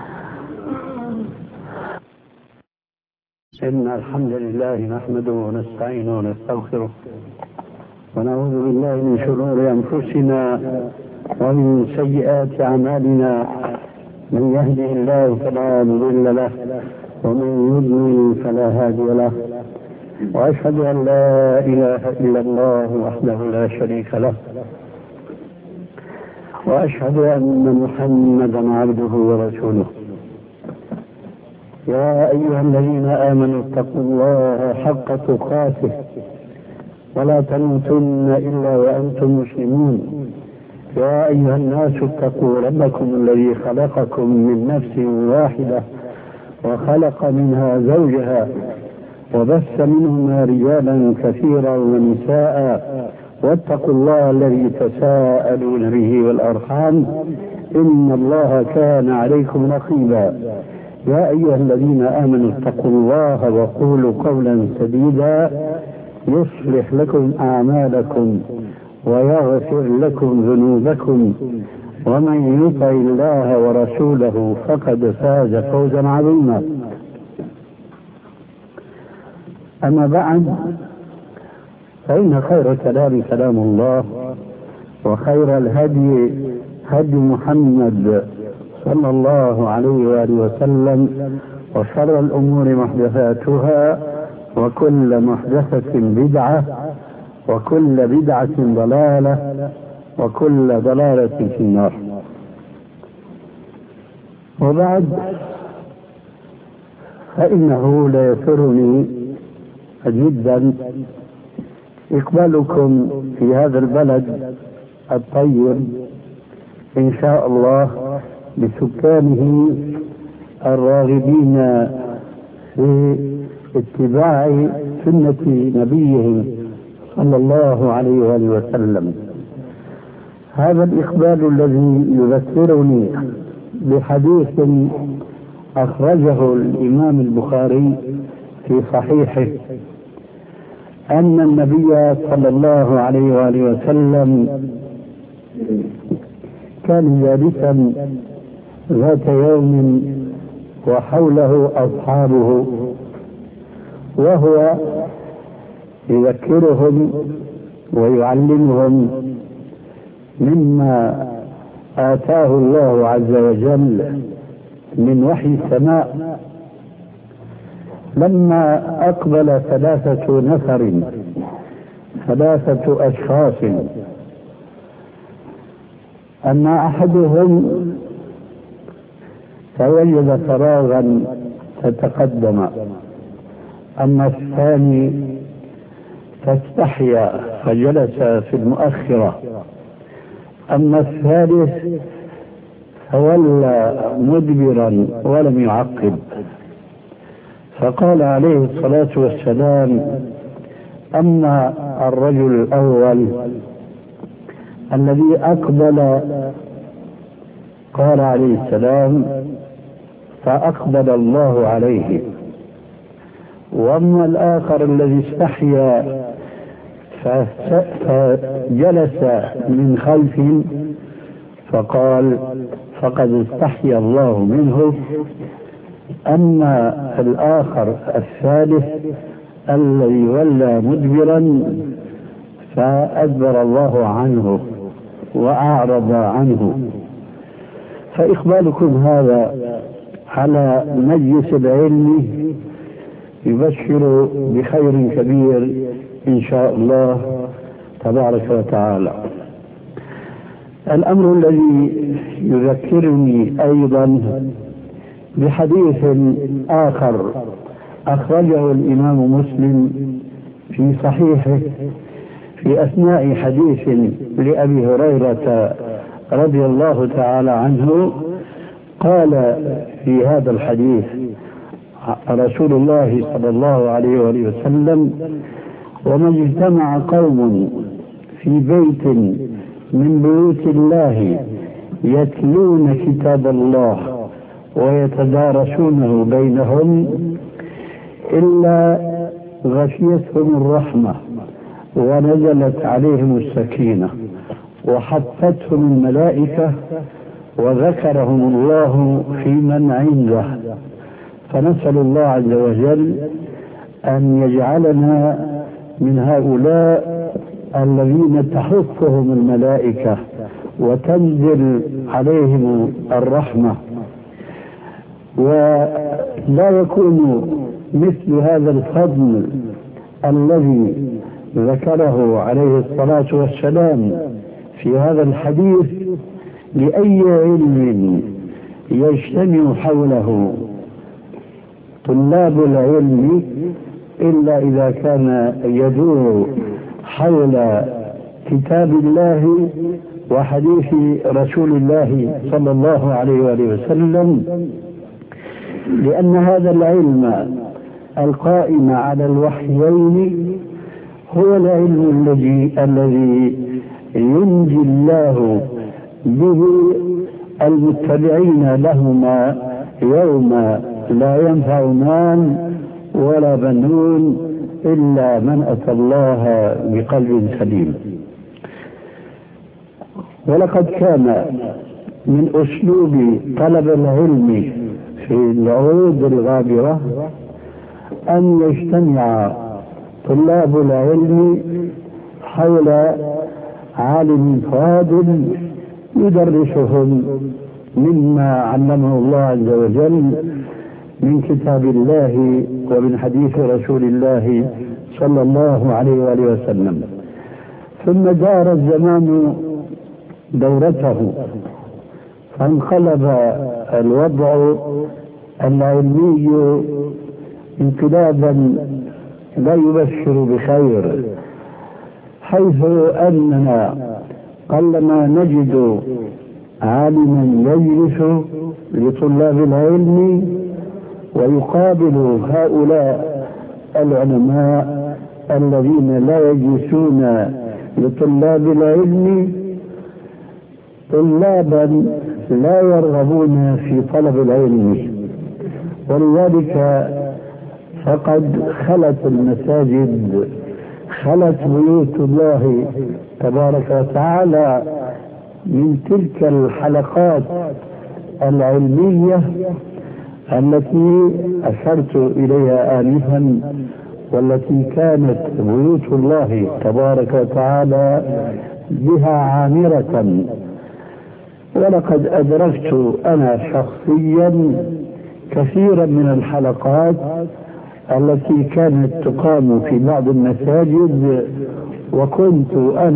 إن الحمد لله نحمده ونستعينه ونستغفره ونعوذ بالله من شرور أنفسنا ومن سيئات أعمالنا، من يهده الله فلا مضل له ومن يضلل فلا هادي له، وأشهد أن لا إله إلا الله وحده لا شريك له، وأشهد أن محمدا عبده ورسوله. يا أيها الذين آمنوا اتقوا الله حق تقاته ولا تموتن إلا وأنتم مسلمون. يا أيها الناس اتقوا ربكم الذي خلقكم من نفس واحدة وخلق منها زوجها وبث منهما رجالا كثيرا ونساء واتقوا الله الذي تساءلون به والأرحام إن الله كان عليكم رقيبا. يا أيها الذين آمنوا اتقوا الله وقولوا قولا سديدا يصلح لكم أعمالكم ويغفر لكم ذنوبكم ومن يطع الله ورسوله فقد فاز فوزا عظيما. أما بعد، فإن خير كلام كلام الله، وخير الهدي هدي محمد صلى الله عليه وآله وسلم، وشر الأمور محدثاتها، وكل محدثة بدعة، وكل بدعة ضلالة، وكل ضلالة في النار. وبعد، فإنه لا يسرني جدا إقبالكم في هذا البلد الطيب إن شاء الله، بسكانه الراغبين في اتباع سنة نبيهم صلى الله عليه وآله وسلم. هذا الإقبال الذي يذكرني بحديث أخرجه الإمام البخاري في صحيحه أن النبي صلى الله عليه وآله وسلم كان جالسا ذات يوم وحوله أصحابه، وهو يذكرهم ويعلمهم مما آتاه الله عز وجل من وحي السماء. لما أقبل ثلاثة أشخاص، أما أحدهم فوجد فراغا فتقدم، أما الثاني فاستحيا فجلس في المؤخرة، أما الثالث فولى مدبرا ولم يعقب. فقال عليه الصلاة والسلام: أما الرجل الأول الذي أقبل، قال عليه السلام: فأقبل الله عليه. وأما الآخر الذي استحيا فجلس من خلفهم، فقال: فقد استحيا الله منه. أما الآخر الثالث الذي ولى مدبرا فأدبر الله عنه وأعرض عنه. فإقبالكم هذا على مجلس العلم يبشر بخير كبير إن شاء الله تبارك وتعالى. الأمر الذي يذكرني أيضا بحديث آخر أخرجه الإمام مسلم في صحيحه في أثناء حديث لأبي هريرة رضي الله تعالى عنه. قال في هذا الحديث رسول الله صلى الله عليه وآله وسلم: وما اجتمع قوم في بيت من بيوت الله يتلون كتاب الله ويتدارسونه بينهم إلا غشيتهم الرحمة ونزلت عليهم السكينة وحفتهم الملائكة وذكرهم الله في من عنده. فنسأل الله عز وجل أن يجعلنا من هؤلاء الذين تحفهم الملائكة وتنزل عليهم الرحمة. ولا يكون مثل هذا الفضل الذي ذكره عليه الصلاة والسلام في هذا الحديث لأي علم يجتمع حوله طلاب العلم إلا إذا كان يدور حول كتاب الله وحديث رسول الله صلى الله عليه وآله وسلم، لأن هذا العلم القائم على الوحيين هو العلم الذي ينجي الله به المتبعين لهما يوم لا ينفع مال ولا بنون إلا من أتى الله بقلب سليم. ولقد كان من أسلوب طلب العلم في العهود الغابرة أن يجتمع طلاب العلم حول عالم فاضل يدرسهم مما علمه الله عز وجل من كتاب الله ومن حديث رسول الله صلى الله عليه وآله وسلم. ثم دار الزمان دورته فانقلب الوضع العلمي انقلابا لا يبشر بخير، حيث أننا قلما نجد عالما يجلس لطلاب العلم ويقابل هؤلاء العلماء الذين لا يجلسون لطلاب العلم طلابا لا يرغبون في طلب العلم. ولذلك فقد خلت المساجد، خلت بيوت الله تبارك وتعالى من تلك الحلقات العلمية التي أشرت إليها آنفا، والتي كانت بيوت الله تبارك وتعالى بها عامرة. ولقد أدركت أنا شخصيا كثيرا من الحلقات التي كانت تقام في بعض المساجد، وكنت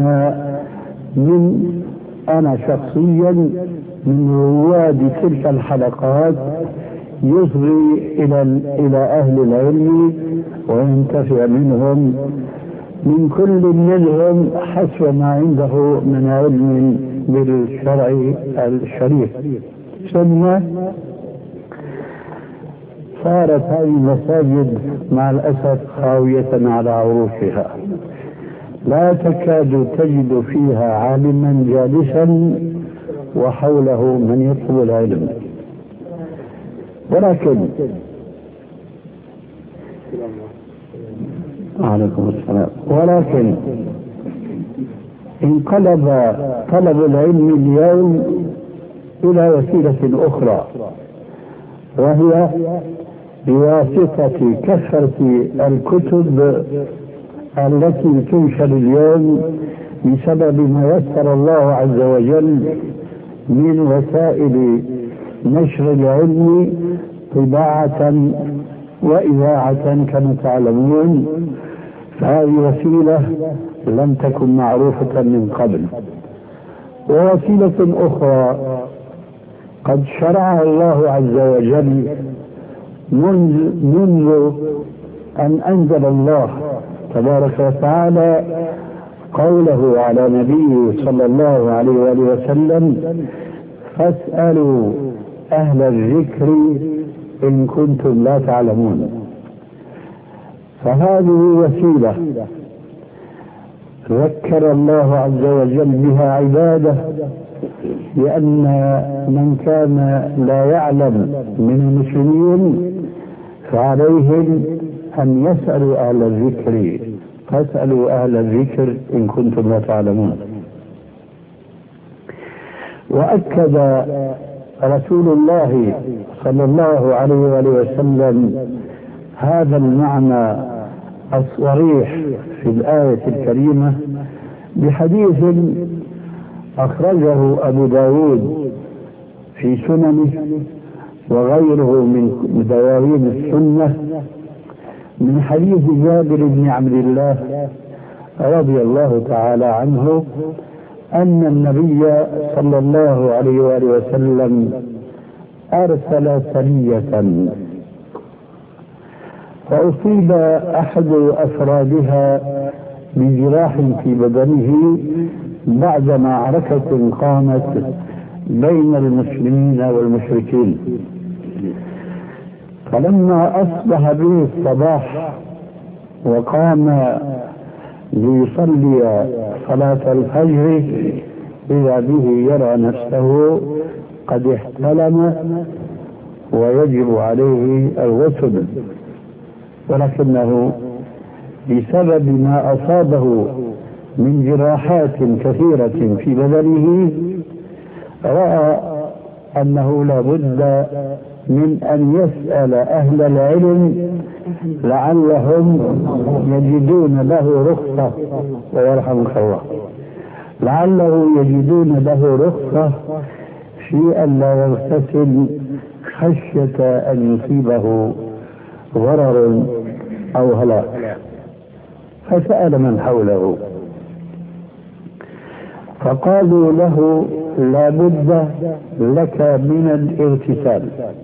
أنا شخصيا من رواد تلك الحلقات، يصغي إلى أهل العلم وينتفع منهم، من كل منهم حسب ما عنده من علم بالشرع الشريف. ثم صارت هذه المساجد مع الأسف خاوية على عروشها، لا تكاد تجد فيها عالما جالسا وحوله من يطلب العلم. ولكن عليكم السلام. ولكن انقلب طلب العلم اليوم إلى وسيلة أخرى، وهي بواسطة كثرة الكتب التي تنشر اليوم بسبب ما يسر الله عز وجل من وسائل نشر العلم طباعة وإذاعة كما تعلمون. فهذه وسيلة لم تكن معروفة من قبل. ووسيلة أخرى قد شرعها الله عز وجل منذ أن أنزل الله تبارك وتعالى قوله على نبيه صلى الله عليه وآله وسلم: فاسألوا أهل الذكر إن كنتم لا تعلمون. فهذه وسيلة ذكر الله عز وجل بها عباده، لأن من كان لا يعلم من المسلمين فعليهم أن يسألوا أهل الذكر، فاسألوا أهل الذكر إن كنتم لا تعلمون. وأكد رسول الله صلى الله عليه وآله وسلم هذا المعنى الصريح في الآية الكريمة بحديث أخرجه أبو داود في سننه وغيره من دواوين السنة من حديث جابر بن عبد الله رضي الله تعالى عنه أن النبي صلى الله عليه وآله وسلم أرسل سرية فأصيب أحد أفرادها بجراح في بدنه بعد معركة قامت بين المسلمين والمشركين. فلما أصبح به الصباح وقام ليصلي صلاة الفجر إذا به يرى نفسه قد احتلم ويجب عليه الغسل، ولكنه بسبب ما أصابه من جراحات كثيرة في بدنه رأى أنه لا بد من أن يسأل أهل العلم لعلهم يجدون له رخصة، ويرحمك الله، لعله يجدون له رخصة في أن لا يغتسل خشية أن يصيبه ضرر أو هلاك. فسأل من حوله فقالوا له لا بد لك من الاغتسال،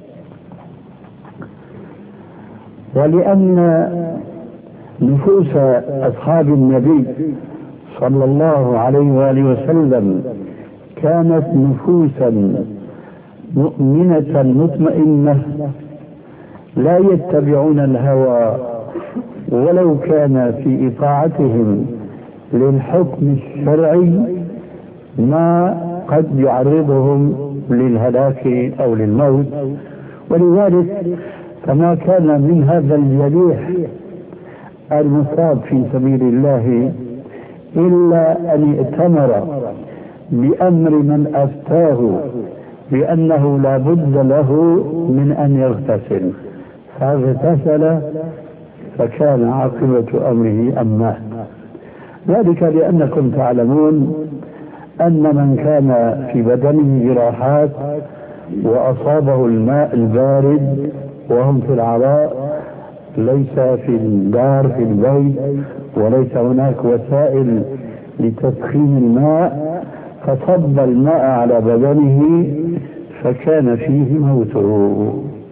ولأن نفوس أصحاب النبي صلى الله عليه وآله وسلم كانت نفوسا مؤمنة مطمئنة لا يتبعون الهوى، ولو كان في إطاعتهم للحكم الشرعي ما قد يعرضهم للهلاك أو للموت. ولذلك فما كان من هذا الجريح المصاب في سبيل الله إلا أن ائتمر بأمر من أفتاه بأنه لا بد له من أن يغتسل، فاغتسل فكان عاقبة أمره أن مات. ذلك لأنكم تعلمون أن من كان في بدنه جراحات وأصابه الماء البارد وهم في العراء، ليس في الدار في البيت وليس هناك وسائل لتسخين الماء، فصب الماء على بدنه فكان فيه موته.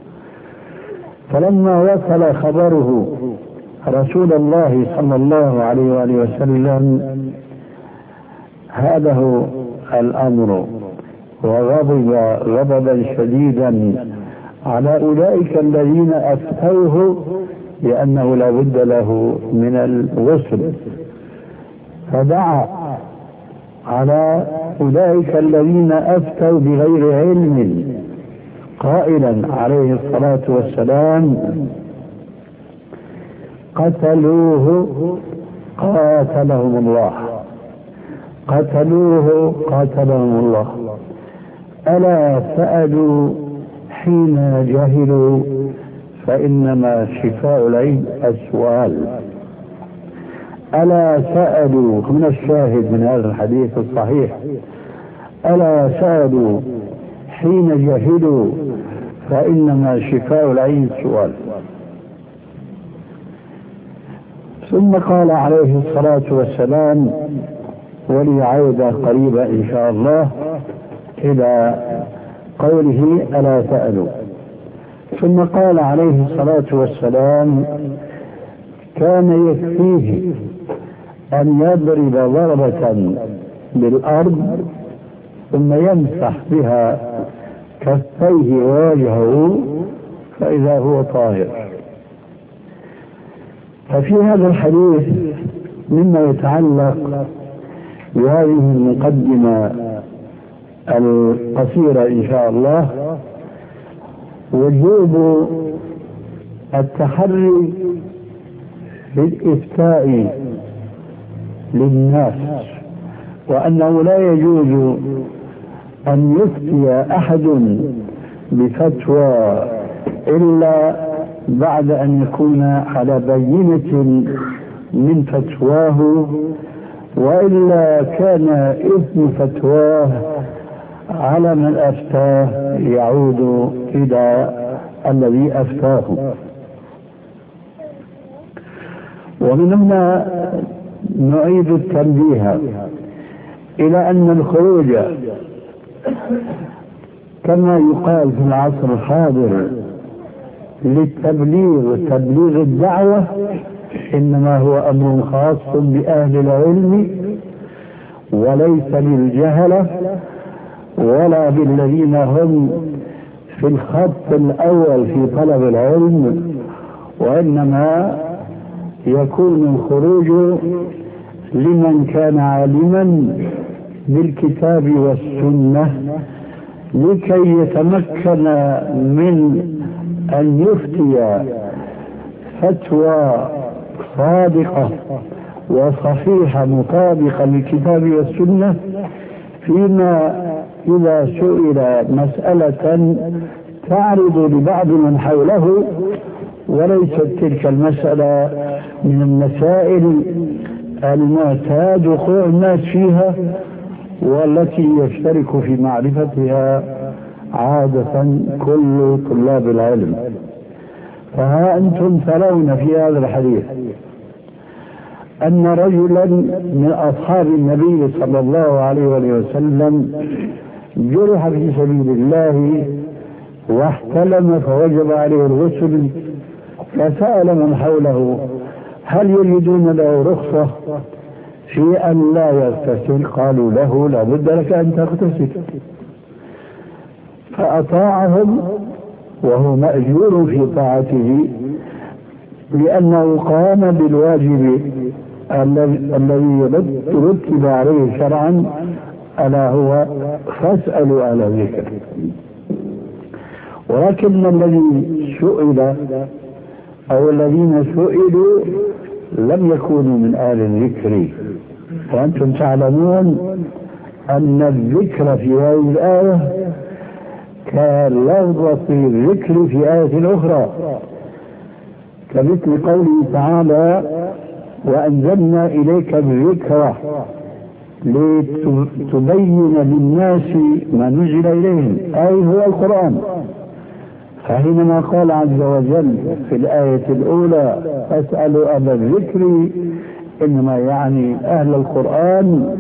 فلما وصل خبره رسول الله صلى الله عليه وآله وسلم هذا الأمر وغضب غضبا شديدا على أولئك الذين أفتوه بأنه لا بد له من الغسل، فدعا على أولئك الذين أفتوا بغير علم قائلا عليه الصلاة والسلام قتلوه قاتلهم الله، قتلوه قاتلهم الله. ألا سألوا حين جهلوا فإنما شفاء العي السؤال. ألا سألوا، من الشاهد من هذا الحديث الصحيح، ألا سألوا حين جهلوا فإنما شفاء العي السؤال. ثم قال عليه الصلاة والسلام، ولي عودة قريبة إن شاء الله إلى قوله ألا سألوا، ثم قال عليه الصلاة والسلام كان يكفيه أن يضرب ضربة بالأرض ثم يمسح بها كفيه ووجهه فإذا هو طاهر. ففي هذا الحديث مما يتعلق بهذه المقدمة القصيرة إن شاء الله وجوب التحري بالإفتاء للناس، وأنه لا يجوز أن يفتي أحد بفتوى إلا بعد أن يكون على بينة من فتواه، وإلا كان إثم فتواه على من أفتاه يعود إلى الذي أفتاه. ومن هنا نعيد التنبيه إلى أن الخروج كما يقال في العصر الحاضر للتبليغ تبليغ الدعوة إنما هو أمر خاص بأهل العلم وليس بالجهلة ولا بالذين هم في الخط الأول في طلب العلم، وإنما يكون الخروج لمن كان عالما بالكتاب والسنة لكي يتمكن من أن يفتي فتوى صادقة وصحيحة مطابقة للكتاب والسنة، فيما إذا سئل مسألة تعرض لبعض من حوله وليست تلك المسألة من المسائل المعتاد وقوع الناس فيها والتي يشترك في معرفتها عادة كل طلاب العلم. فها أنتم ترون في هذا الحديث أن رجلا من أصحاب النبي صلى الله عليه وسلم جرح في سبيل الله واحتلم فوجب عليه الغسل، فسأل من حوله هل يجدون له رخصة في أن لا يغتسل؟ قالوا له لا بد لك أن تغتسل، فأطاعهم وهو مأجور في طاعته لأنه قام بالواجب الذي رتب عليه شرعا، ألا هو فاسألوا أهل الذكر. ولكن الذي سئل أو الذين سئلوا لم يكونوا من أهل الذكر، وأنتم تعلمون أن الذكر في هذه الآية كلفظة الذكر في آية أخرى، كمثل قوله تعالى وأنزلنا إليك الذكر لتبين للناس ما نزل إليهم، أي هو القرآن. فحينما قال عز وجل في الآية الأولى فاسألوا أهل الذكر، إنما يعني أهل القرآن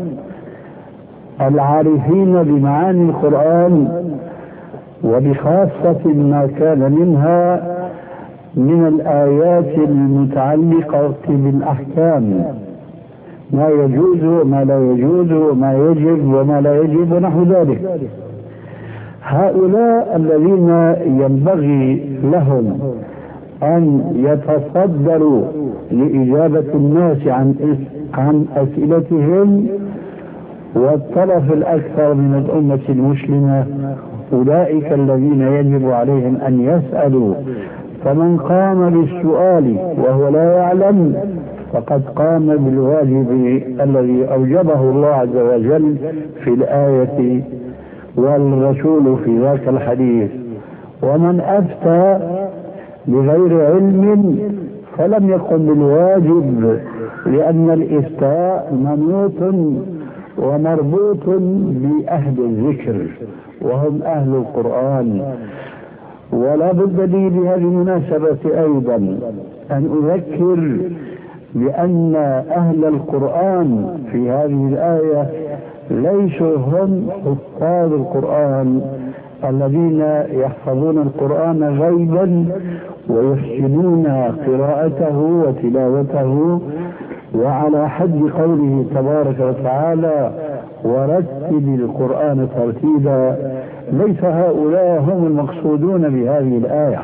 العارفين بمعاني القرآن وبخاصة ما كان منها من الآيات المتعلقة بالأحكام، ما يجوز وما لا يجوز وما يجب وما لا يجب ونحو ذلك. هؤلاء الذين ينبغي لهم أن يتصدروا لإجابة الناس عن أسئلتهم، والطرف الأكثر من الأمة المسلمة أولئك الذين يجب عليهم أن يسألوا، فمن قام بالسؤال وهو لا يعلم فقد قام بالواجب الذي أوجبه الله عز وجل في الآية والرسول في ذاك الحديث. ومن أفتى بغير علم فلم يقم بالواجب، لأن الإفتاء منوط ومربوط بأهل الذكر وهم أهل القرآن. ولا بد لي بهذه المناسبة أيضا أن أذكر بأن أهل القرآن في هذه الآية ليسوا هم حفاظ القرآن الذين يحفظون القرآن غيبا ويحسنون قراءته وتلاوته، وعلى حد قوله تبارك وتعالى ورتل القرآن ترتيلا. ليس هؤلاء هم المقصودون بهذه الآية،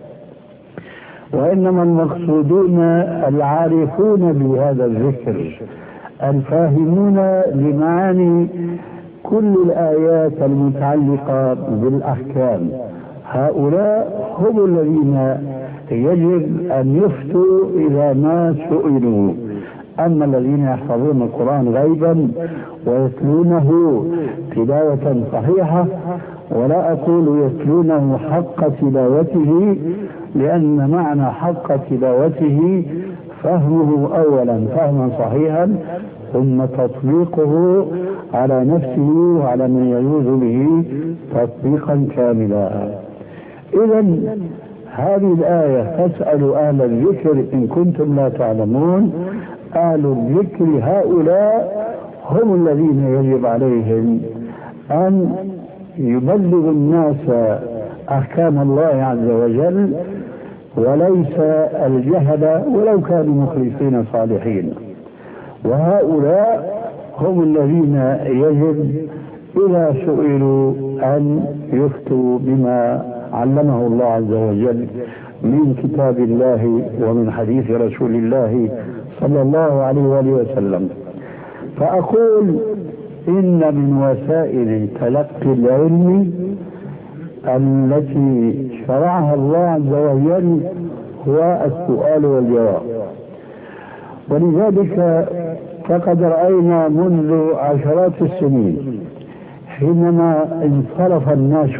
وإنما المقصودون العارفون بهذا الذكر الفاهمون لمعاني كل الآيات المتعلقة بالأحكام. هؤلاء هم الذين يجب أن يفتوا إذا ما سئلوا. أما الذين يحفظون القرآن غيبا ويتلونه تلاوة صحيحة، ولا أقول يتلونه حق تلاوته، لأن معنى حق تلاوته فهمه أولا فهما صحيحا، ثم تطبيقه على نفسه وعلى من يجوز به تطبيقا كاملا. إذا هذه الآية فاسألوا أهل الذكر إن كنتم لا تعلمون. أهل الذكر هؤلاء هم الذين يجب عليهم أن يبلغوا الناس أحكام الله عز وجل وليس الجهل ولو كانوا مخلصين صالحين. وهؤلاء هم الذين يجب إذا سئلوا أن يفتوا بما علمه الله عز وجل من كتاب الله ومن حديث رسول الله صلى الله عليه وآله وسلم. فأقول إن من وسائل تلقي العلم التي شرعها الله عز وجل هو السؤال والجواب. ولذلك فقد رأينا منذ عشرات السنين حينما انصرف الناس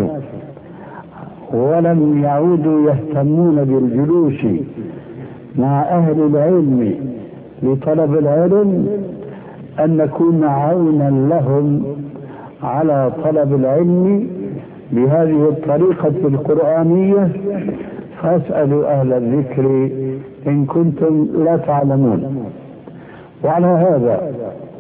ولم يعودوا يهتمون بالجلوس مع أهل العلم لطلب العلم أن نكون عونا لهم على طلب العلم بهذه الطريقة القرآنية. فاسألوا أهل الذكر إن كنتم لا تعلمون. وعلى هذا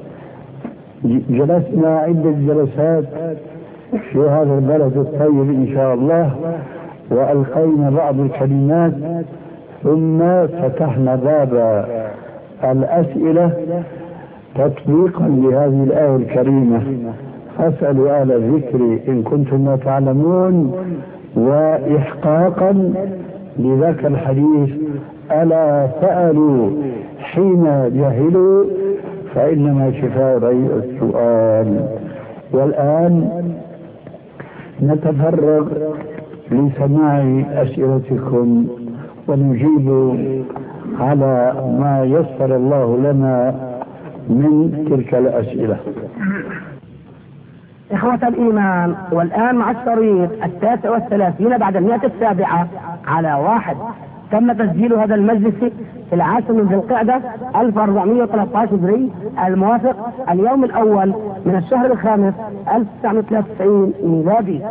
جلسنا عدة جلسات في هذا البلد الطيب إن شاء الله، وألقينا بعض الكلمات، ثم فتحنا باب الأسئلة تطبيقا لهذه الآية الكريمة: فاسألوا أهل الذكر إن كنتم لا تعلمون، وإحقاقا لذاك الحديث: ألا سألوا حين جهلوا فإنما شفاء السؤال. والآن نتفرغ لسماع أسئلتكم ونجيب على ما يسر الله لنا من تلك الأسئلة. إخوة الإيمان، والآن مع الشريط 39 بعد 107 على 1. تم تسجيل هذا المجلس في 10 من ذي القعدة 1413 هجري، الموافق اليوم الأول من الشهر الخامس 1993 ميلادي.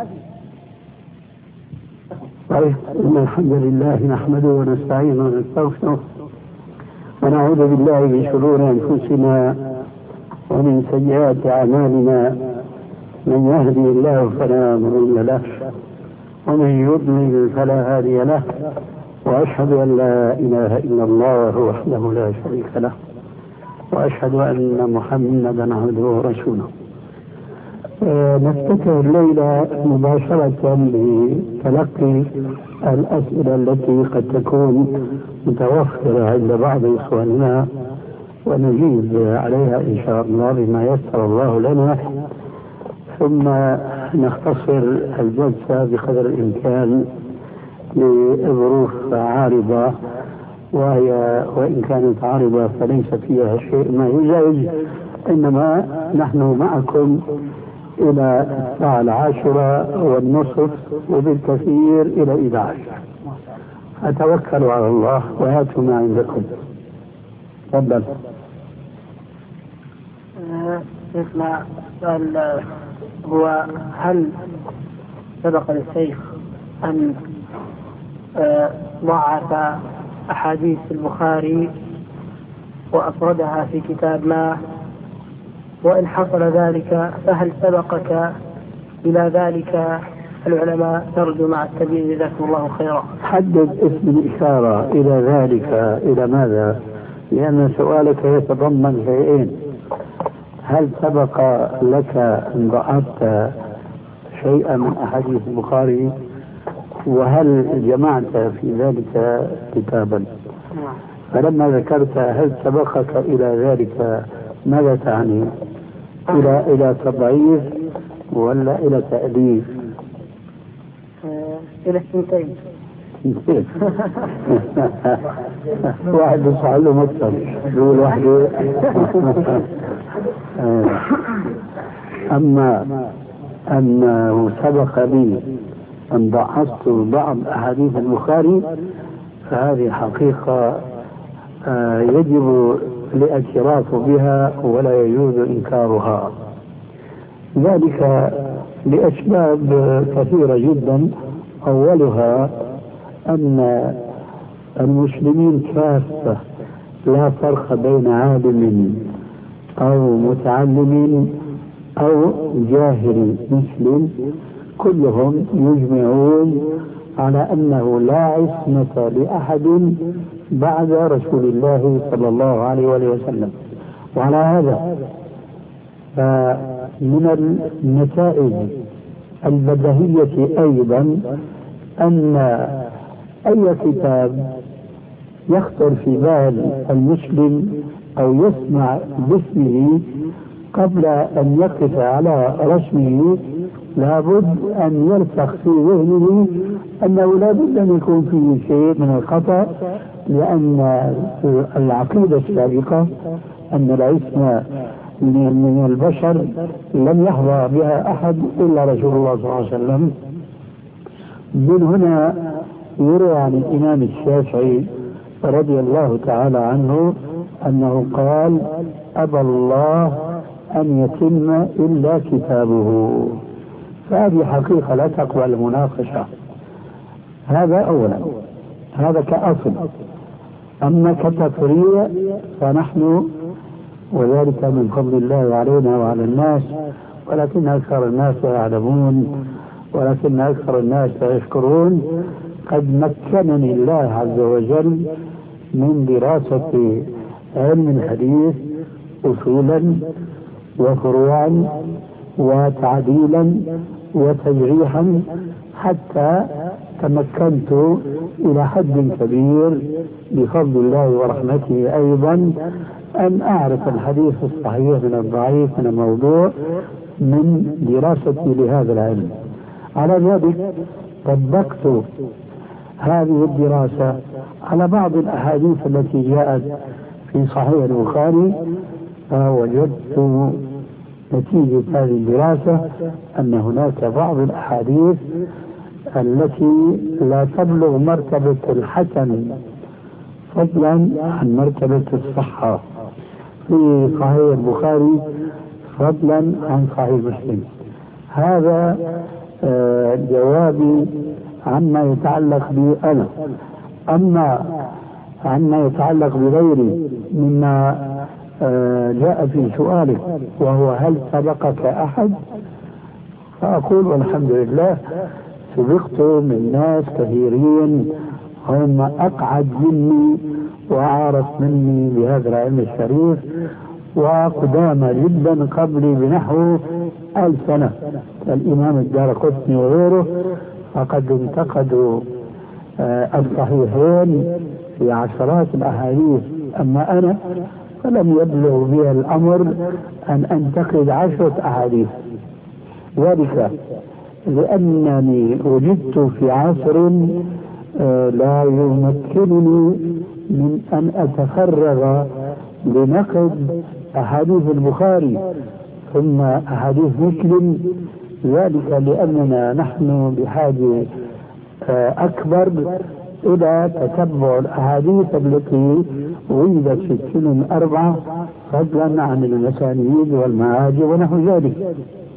طيب، إن الحمد لله نحمده ونستعينه ونستغفره ونعوذ بالله من شرور أنفسنا ومن سيئات أعمالنا. من يهدي الله فلا مضل له ومن يضلل فلا هادي له، وأشهد أن لا إله إلا الله وحده لا شريك له، وأشهد أن محمدا عبده ورسوله. نفتتح الليلة مباشرة بتلقي الأسئلة التي قد تكون متوفرة عند بعض إخواننا، ونجيب عليها إن شاء الله بما يسر الله لنا، ثم نختصر الجلسة بقدر الإمكان لظروف عارضة، وإن كانت عارضة فليس فيها شيء ما يزعج، إنما نحن معكم إلى الساعة 10:30 وبالكثير إلى 11. أتوكل على الله وهاتوا ما عندكم. تفضل. شيخنا، السؤال هو: هل سبق للشيخ أن ضعف أحاديث البخاري وأفردها في كتاب ما؟ وإن حصل ذلك فهل سبقك إلى ذلك العلماء؟ ترجو مع التبيين جزاكم الله خيرا. حدد اسم الإشارة إلى ذلك، إلى ماذا؟ لأن سؤالك يتضمن شيئين: هل سبق لك أن ضعفت شيئا من أحاديث البخاري؟ وهل جمعت في ذلك كتابا؟ فلما ذكرت هل سبقك إلى ذلك ماذا تعني؟ إلى تضعيف ولا إلى تأليف؟ إلى الثنتين. واحد يصح له مكتب يقول واحد. أما أنه سبق لي أن ضعفت بعض أحاديث البخاري فهذه حقيقة يجب الاعتراف بها ولا يجوز إنكارها، ذلك لأسباب كثيرة جدا. أولها أن المسلمين كافة لا فرق بين عالم أو متعلم أو جاهل مسلم، كلهم يجمعون على أنه لا عصمة لأحد بعد رسول الله صلى الله عليه وآله وسلم. وعلى هذا فمن النتائج البديهية أيضا أن أي كتاب يخطر في بال المسلم أو يسمع باسمه قبل أن يقف على رسمه لابد أن يرسخ في ذهنه أنه لابد أن يكون فيه شيء من الخطأ، لأن العقيدة السابقة أن العصمة من البشر لم يحظى بها أحد إلا رسول الله صلى الله عليه وسلم. من هنا يروى عن الإمام الشافعي رضي الله تعالى عنه أنه قال: أبى الله أن يتم إلا كتابه. فهذه حقيقة لا تقبل المناقشة. هذا أولا، هذا كأصل. أما كتفريع فنحن، وذلك من فضل الله علينا وعلى الناس، ولكن أكثر الناس لا يعلمون، ولكن أكثر الناس لا يشكرون. قد مكنني الله عز وجل من دراسة علم الحديث أصولا وفروعا وتعديلا وتجريحا، حتى تمكنت إلى حد كبير بفضل الله ورحمته أيضا أن أعرف الحديث الصحيح من الضعيف من الموضوع من دراستي لهذا العلم. على ذلك طبقت هذه الدراسة على بعض الأحاديث التي جاءت في صحيح البخاري، فوجدت نتيجة هذه الدراسة أن هناك بعض الأحاديث التي لا تبلغ مرتبة الحسن فضلا عن مرتبة الصحة في صحيح البخاري فضلا عن صحيح مسلم. هذا جوابي عما يتعلق بي أنا. أما عما يتعلق بغيري مما جاء في سؤالك، وهو هل سبقك أحد، فأقول والحمد لله سبقت من ناس كثيرين هم أقعد مني وأعرف مني بهذا العلم الشريف، وقدامى جدا قبلي بنحو 1000 سنة، الإمام الدارقطني وغيره، فقد انتقدوا الصحيحين في عشرات الأحاديث. أما أنا فلم يبلغ بي الأمر أن أنتقد 10 أحاديث، ذلك لأنني وجدت في عصر لا يمكنني من أن أتفرغ لنقد أحاديث البخاري ثم أحاديث مسلم، ذلك لأننا نحن بحاجة أكبر إلى تتبع الأحاديث التي وجدت في السنن 4 فضلا عن المسانيد والمعاجم ونحو ذلك،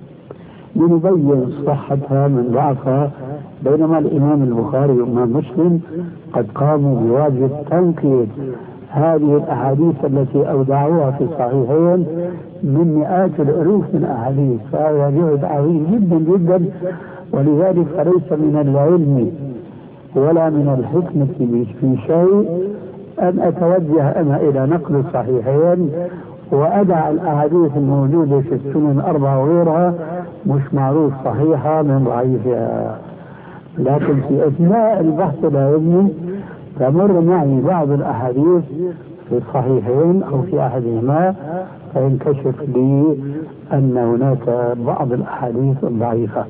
لنبين صحتها من ضعفها. بينما الإمام البخاري والإمام مسلم قد قاموا بواجب تنقية هذه الأحاديث التي أودعوها في الصحيحين من مئات الألوف من أحاديث، فهذا جهد عظيم جدا جدا. ولذلك فليس من العلم ولا من الحكمة في شيء أن أتوجه أنا إلى نقل الصحيحين وأدع الأحاديث الموجودة في السنن 4 وغيرها مش معروف صحيحة من ضعيفها. لكن في أثناء البحث العلمي تمر معي بعض الأحاديث في الصحيحين أو في أحدهما، فينكشف لي أن هناك بعض الأحاديث الضعيفة.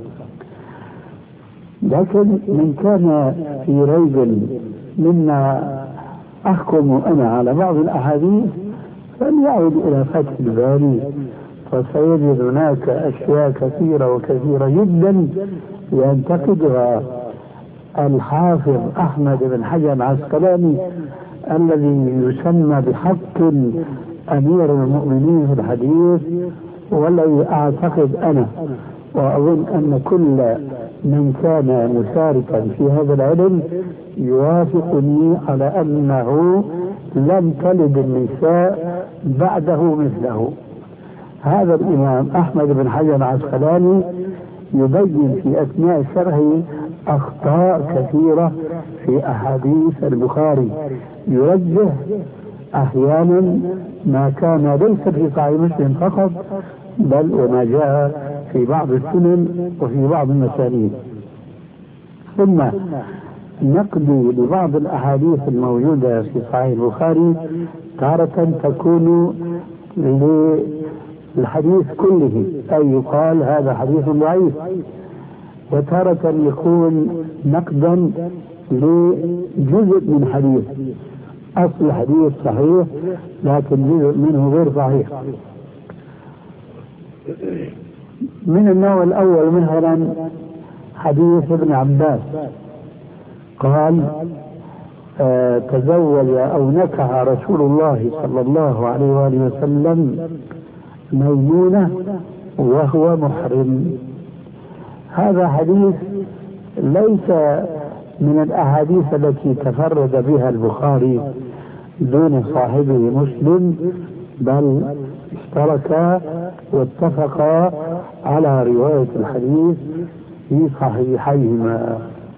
لكن من كان في ريب مما أحكم أنا على بعض الأحاديث فليعود إلى فتح الباري، فسيجد هناك أشياء كثيرة وكثيرة جدا ينتقدها الحافظ أحمد بن حجر العسقلاني الذي يسمى بحق أمير المؤمنين في الحديث، والذي أعتقد أنا وأظن أن كل من كان مشاركا في هذا العلم يوافقني على أنه لم تلد النساء بعده مثله. هذا الإمام أحمد بن حجر العسقلاني يبين في أثناء شرحه أخطاء كثيرة في أحاديث البخاري، يرجح أحيانا ما كان ليس في صحيح مسلم فقط، بل وما جاء في بعض السنن وفي بعض المسانيد. ثم نقد لبعض الأحاديث الموجودة في صحيح البخاري تارة تكون للحديث كله، أي يقال هذا حديث ضعيف، وتارة يكون نقدا لجزء من حديث، أصل الحديث صحيح لكن جزء منه غير صحيح. من النوع الأول مثلا حديث ابن عباس قال تزوج أو نكح رسول الله صلى الله عليه وآله وسلم ميمونة وهو محرم. هذا حديث ليس من الأحاديث التي تفرد بها البخاري دون صاحبه مسلم، بل اشتركا واتفقا على رواية الحديث في صحيحيهما.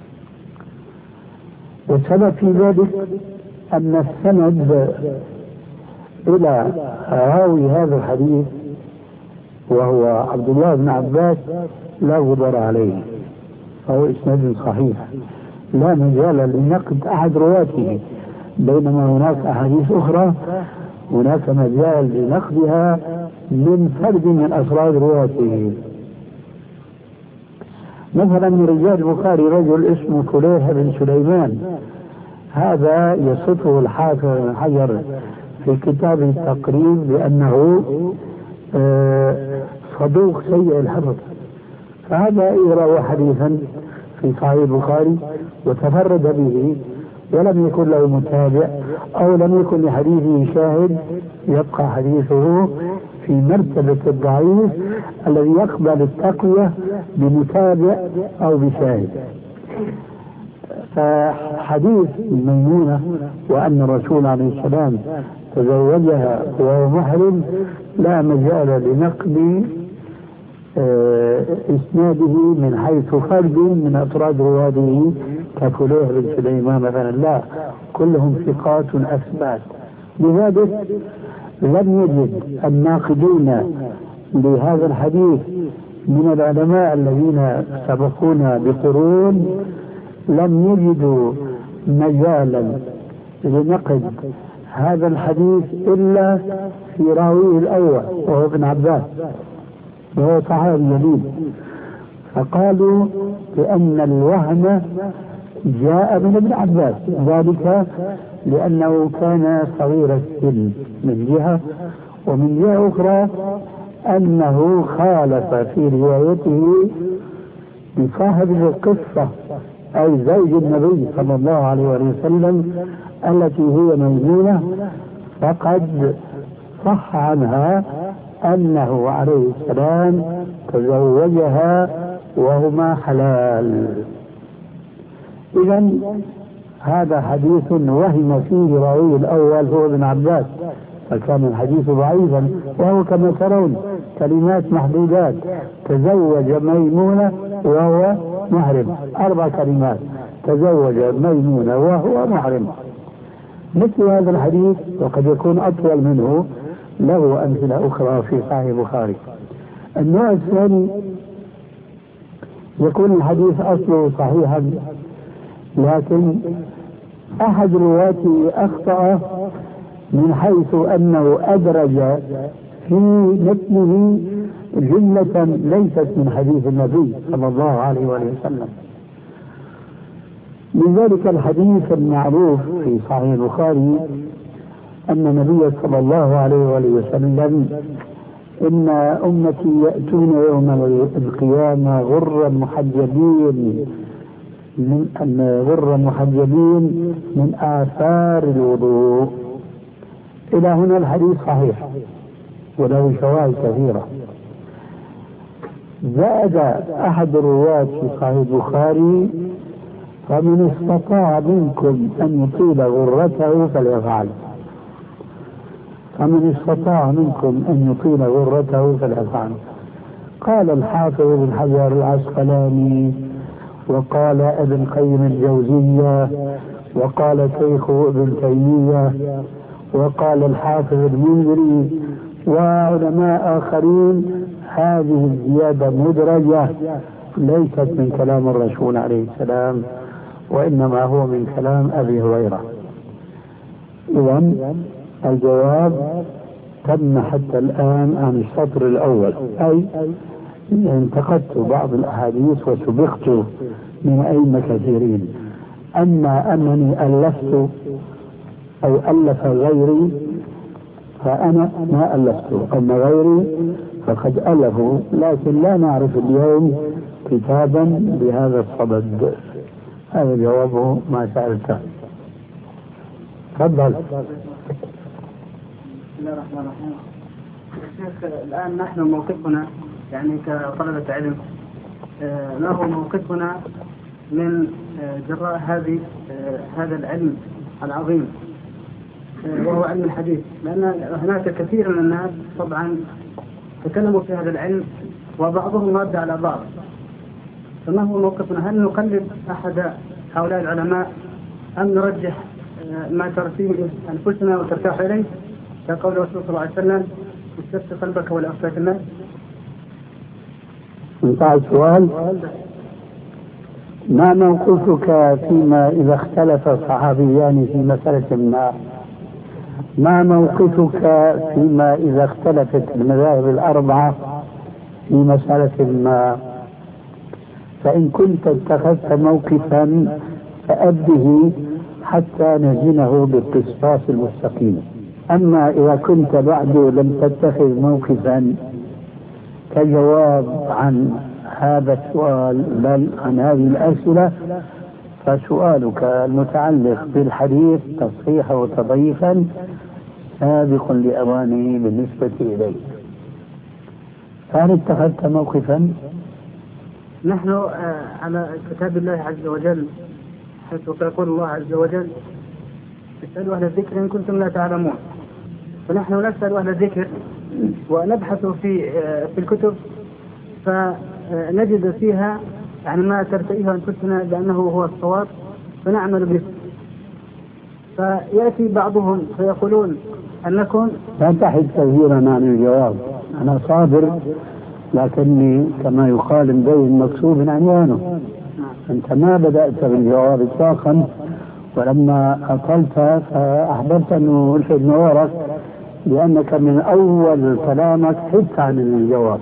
والسبب في ذلك أن السند إلى راوي هذا الحديث وهو عبد الله بن عباس لا غبار عليه، فهو إسناد صحيح لا مجال لنقد أحد رواته، بينما هناك أحاديث أخرى هناك مجال لنقدها من فرد من أفراد رواته. مثلا من رجال البخاري رجل اسمه فليح بن سليمان، هذا يصفه الحافظ بن حجر في كتاب التقريب بأنه صدوق سيء الحفظ، فهذا يروى حديثا في صحيح البخاري وتفرد به ولم يكن له متابع أو لم يكن لحديثه شاهد، يبقى حديثه في مرتبة الضعيف الذي يقبل التقوية بمتابع أو بشاهد. فحديث ميمونة وأن الرسول عليه السلام تزوجها وهو محرم لا مجال لنقل إسناده من حيث فرد من أفراد رواده كفليح بن سليمان مثلا، لا، كلهم ثقات أثبات. لذلك لم يجد الناقدون لهذا الحديث من العلماء الذين سبقونا بقرون لم يجدوا مجالا لنقد هذا الحديث إلا في راويه الأول وهو ابن عباس وهو صحابي جليل، فقالوا بأن الوهم جاء من ابن عباس، ذلك لأنه كان صغير السن من جهة، ومن جهة أخرى أنه خالف في روايته بصاحب القصة أي زوج النبي صلى الله عليه وسلم التي هي ميمونة، فقد صح عنها أنه عليه السلام تزوجها وهما حلال. إذن هذا حديث وهم فيه راوي الأول هو ابن عباس، فكان الحديث ضعيفا، وهو كما ترون كلمات محدودات: تزوج ميمونة وهو محرم، 4 كلمات: تزوج ميمونة وهو محرم. مثل هذا الحديث وقد يكون أطول منه له أمثلة أخرى في صحيح البخاري. النوع الثاني يكون الحديث أصله صحيحا لكن أحد رواته أخطأ من حيث أنه أدرج في متنه جملة ليست من حديث النبي صلى الله عليه وسلم. من ذلك الحديث المعروف في صحيح البخاري أن النبي صلى الله عليه وسلم: إن أمتي يأتون يوم القيامة غرا محجبين من آثار الوضوء. إلى هنا الحديث صحيح وله شواهد كثيرة. زاد أحد الرواة في صحيح البخاري: فمن استطاع منكم أن يطيل غرته فليفعل. فمن استطاع منكم أن يطيل غرته فليفعل. قال الحافظ بن حجر العسقلاني وقال ابن قيم الجوزية، وقال شيخ ابن تيمية، وقال الحافظ المنذري وعلماء آخرين. هذه الزيادة مدرجة ليست من كلام الرسول عليه السلام، وإنما هو من كلام أبي هريرة. إذن الجواب تم حتى الآن عن السطر الأول، أي انتقدت بعض الأحاديث وسبقت من أئمة كثيرين. أما أنني ألفت أو ألف غيري فأنا ما ألفت، أما غيري فقد ألفوا، لكن لا نعرف اليوم كتابا بهذا الصدد. هذا جوابه ما سألته. تفضل. بسم الله الرحمن الرحيم. شيخ، الآن نحن موقفنا يعني كطلبة علم له موقفنا من جراء هذا العلم العظيم وهو علم الحديث، لأن هناك كثير من الناس طبعا تكلموا في هذا العلم وبعضهم رد على بعض، فما هو موقفنا؟ هل نقلد أحد هؤلاء العلماء أم نرجح ما ترتيه أنفسنا وترتاح إليه كقول الرسول صلى الله عليه وسلم استفتح قلبك ولا أفتاك الناس؟ انتهى السؤال. ما موقفك فيما إذا اختلف صحابيان في مسألة ما؟ ما موقفك فيما إذا اختلفت المذاهب الأربعة في مسألة ما؟ فإن كنت اتخذت موقفا فأده حتى نزنه بالقسطاس المستقيم. أما إذا كنت بعد لم تتخذ موقفا كجواب عن هذا السؤال بل عن هذه الأسئلة، فسؤالك المتعلق بالحديث تصحيحا وتضعيفا سابق لأوانه بالنسبة إليك. فهل اتخذت موقفا؟ نحن على كتاب الله عز وجل، حيث يقول الله عز وجل اسألوا أهل الذكر إن كنتم لا تعلمون، فنحن نسأل أهل الذكر ونبحث في الكتب فنجد فيها يعني ما ترتئيه أنفسنا بأنه هو الصواب فنعمل به. فيأتي بعضهم فيقولون أنكم لا تحد كثيرا عن الجواب. أنا صابر، لكني كما يقال مبين مكسوب عنوانه. أنت ما بدأت بالجواب إطلاقا، ولما أطلت فأحببت أنه ألفت نورك لأنك من أول كلامك حدت عن الجواب.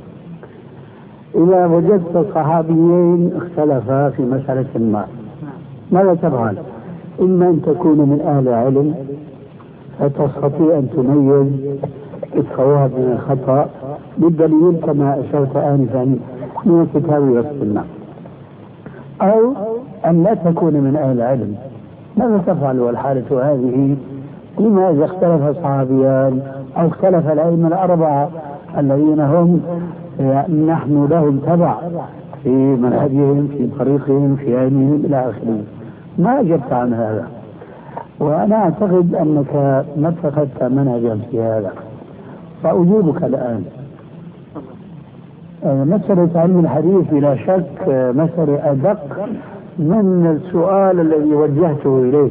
إذا وجدت صحابيين اختلفا في مسألة ما، ماذا تفعل؟ إما أن تكون من أهل علم فتستطيع أن تميز الصواب من الخطأ بالدليل كما أشرت آنفا من الكتاب والسنة، أو أن لا تكون من أهل علم. ماذا تفعل والحالة هذه؟ لما إذا اختلف صحابيان أو اختلف الأئمة الأربعة الذين هم نحن لهم تبع في منهجهم في طريقهم في علمهم إلى آخره؟ ما أجبت عن هذا، وأنا أعتقد أنك ما اتخذت منهجا في هذا، فأجيبك الآن. مسألة علم الحديث بلا شك مسألة أدق من السؤال الذي وجهته إليك،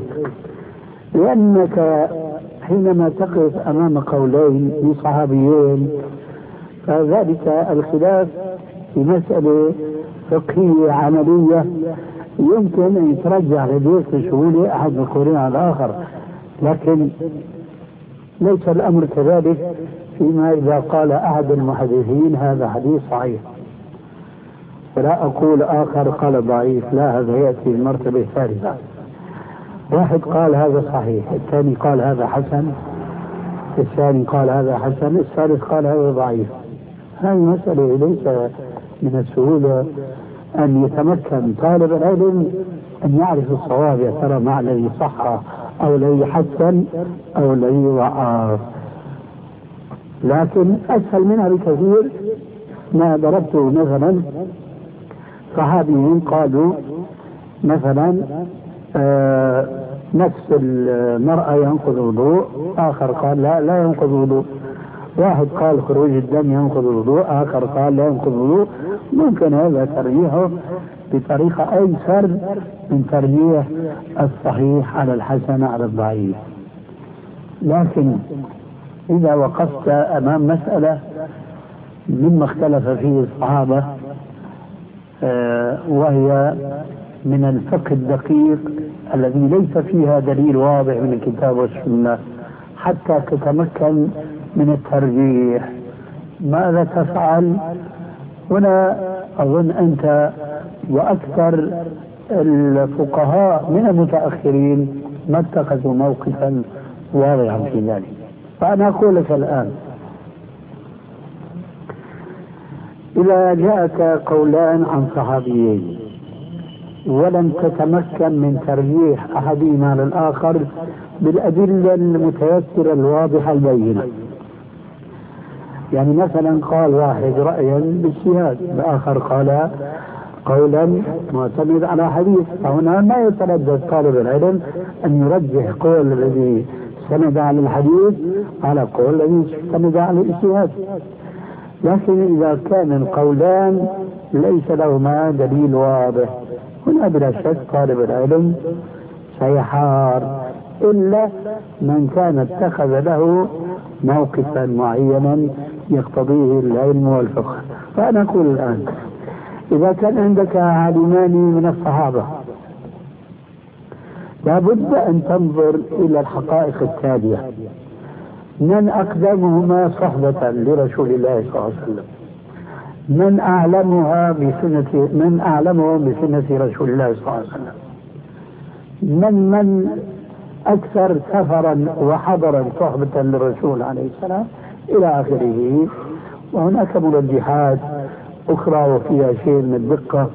لأنك حينما تقف أمام قولين لصحابيين فذلك الخلاف في مسألة فقهية عملية يمكن أن يترجع لديك بسهولة أحد القولين على الآخر، لكن ليس الأمر كذلك فيما إذا قال أحد المحدثين هذا حديث صحيح ولا أقول آخر قال ضعيف، لا، هذا يأتي المرتبة الثالثة. واحد قال هذا صحيح، الثاني قال هذا حسن، الثاني قال هذا حسن، الثالث قال هذا ضعيف. هذه مسألة ليس من السهولة أن يتمكن طالب العلم أن يعرف الصواب، يا ترى مع الذي صح أو الذي حسن أو الذي ضعف. لكن أسهل منها بكثير ما ضربته مثلا صحابيين قالوا مثلا نفس المرأة ينقض الوضوء، آخر قال لا ينقض الوضوء. واحد قال خروج الدم ينقض الوضوء، آخر قال لا ينقض الوضوء. ممكن هذا ترجيحه بطريقة أيسر من ترجيح الصحيح على الحسن على الضعيف. لكن إذا وقفت أمام مسألة مما اختلف فيه الصحابة وهي من الفقه الدقيق الذي ليس فيها دليل واضح من الكتاب والسنة حتى تتمكن من الترجيح، ماذا تفعل؟ هنا أظن أنت وأكثر الفقهاء من المتأخرين ما اتخذوا موقفا واضحا في ذلك. فأنا أقول لك الآن إذا جاءك قولان عن صحابيين ولم تتمكن من ترجيح أحدهما على الآخر بالأدلة المتيسرة الواضحة البينة، يعني مثلا قال واحد رأيا باجتهاد، الآخر قال قولا معتمد على حديث، فهنا ما يتردد طالب العلم أن يرجح قول الذي استند على الحديث على قول الذي استند على الاجتهاد. لكن إذا كان القولان ليس لهما دليل واضح، هنا بلا شك طالب العلم سيحار، إلا من كان اتخذ له موقفا معينا يقتضيه العلم والفقه. فأنا أقول الآن إذا كان عندك عالمان من الصحابة لابد أن تنظر إلى الحقائق التالية: من أقدمهما صحبة لرسول الله صلى الله عليه وسلم؟ من أعلمهم بسنة رسول الله صلى الله عليه وسلم؟ من أكثر سفرا وحضرا صحبة للرسول عليه السلام إلى آخره. وهناك مرجحات أخرى وفيها شيء من الدقة.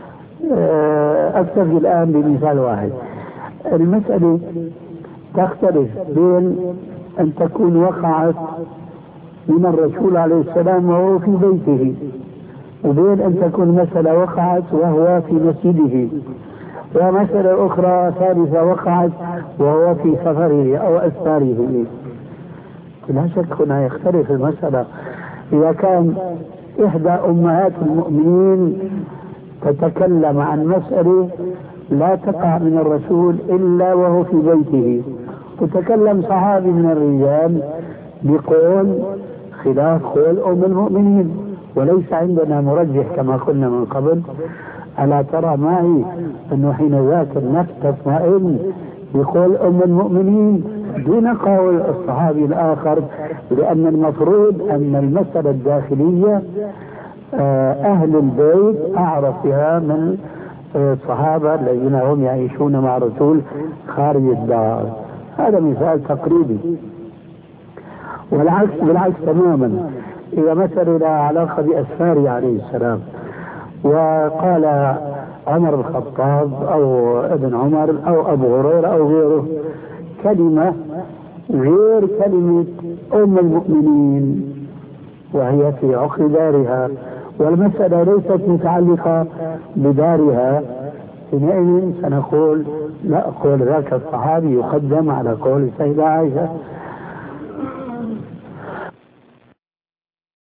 أكتفي الآن بمثال واحد. المسألة تختلف بين أن تكون وقعت من الرسول عليه السلام وهو في بيته، وبين أن تكون مسألة وقعت وهو في مسجده، ومسألة أخرى ثالثة وقعت وهو في سفره أو أسفاره. لا شك هنا يختلف المسألة. إذا كان إحدى أمهات المؤمنين تتكلم عن مسألة لا تقع من الرسول إلا وهو في بيته، وتكلم صحابي من الرجال بقول خلاف قول أم المؤمنين، وليس عندنا مرجح كما قلنا من قبل، ألا ترى معي أنه حين ذاك النفس تطمئن بقول أم المؤمنين دون قول الصحابي الآخر، لأن المفروض أن المسألة الداخلية أهل البيت أعرف بها من الصحابة الذين هم يعيشون مع الرسول خارج الدار. هذا مثال تقريبي. والعكس بالعكس تماما. إذا مثلا لها علاقة بأسفاره عليه السلام وقال عمر بن الخطاب أو ابن عمر أو أبو هريرة أو غيره كلمة غير كلمة أم المؤمنين وهي في عقر دارها والمسألة ليست متعلقة بدارها، حينئذ سنقول لا، قول ذاك الصحابي يقدم على قول السيدة عائشة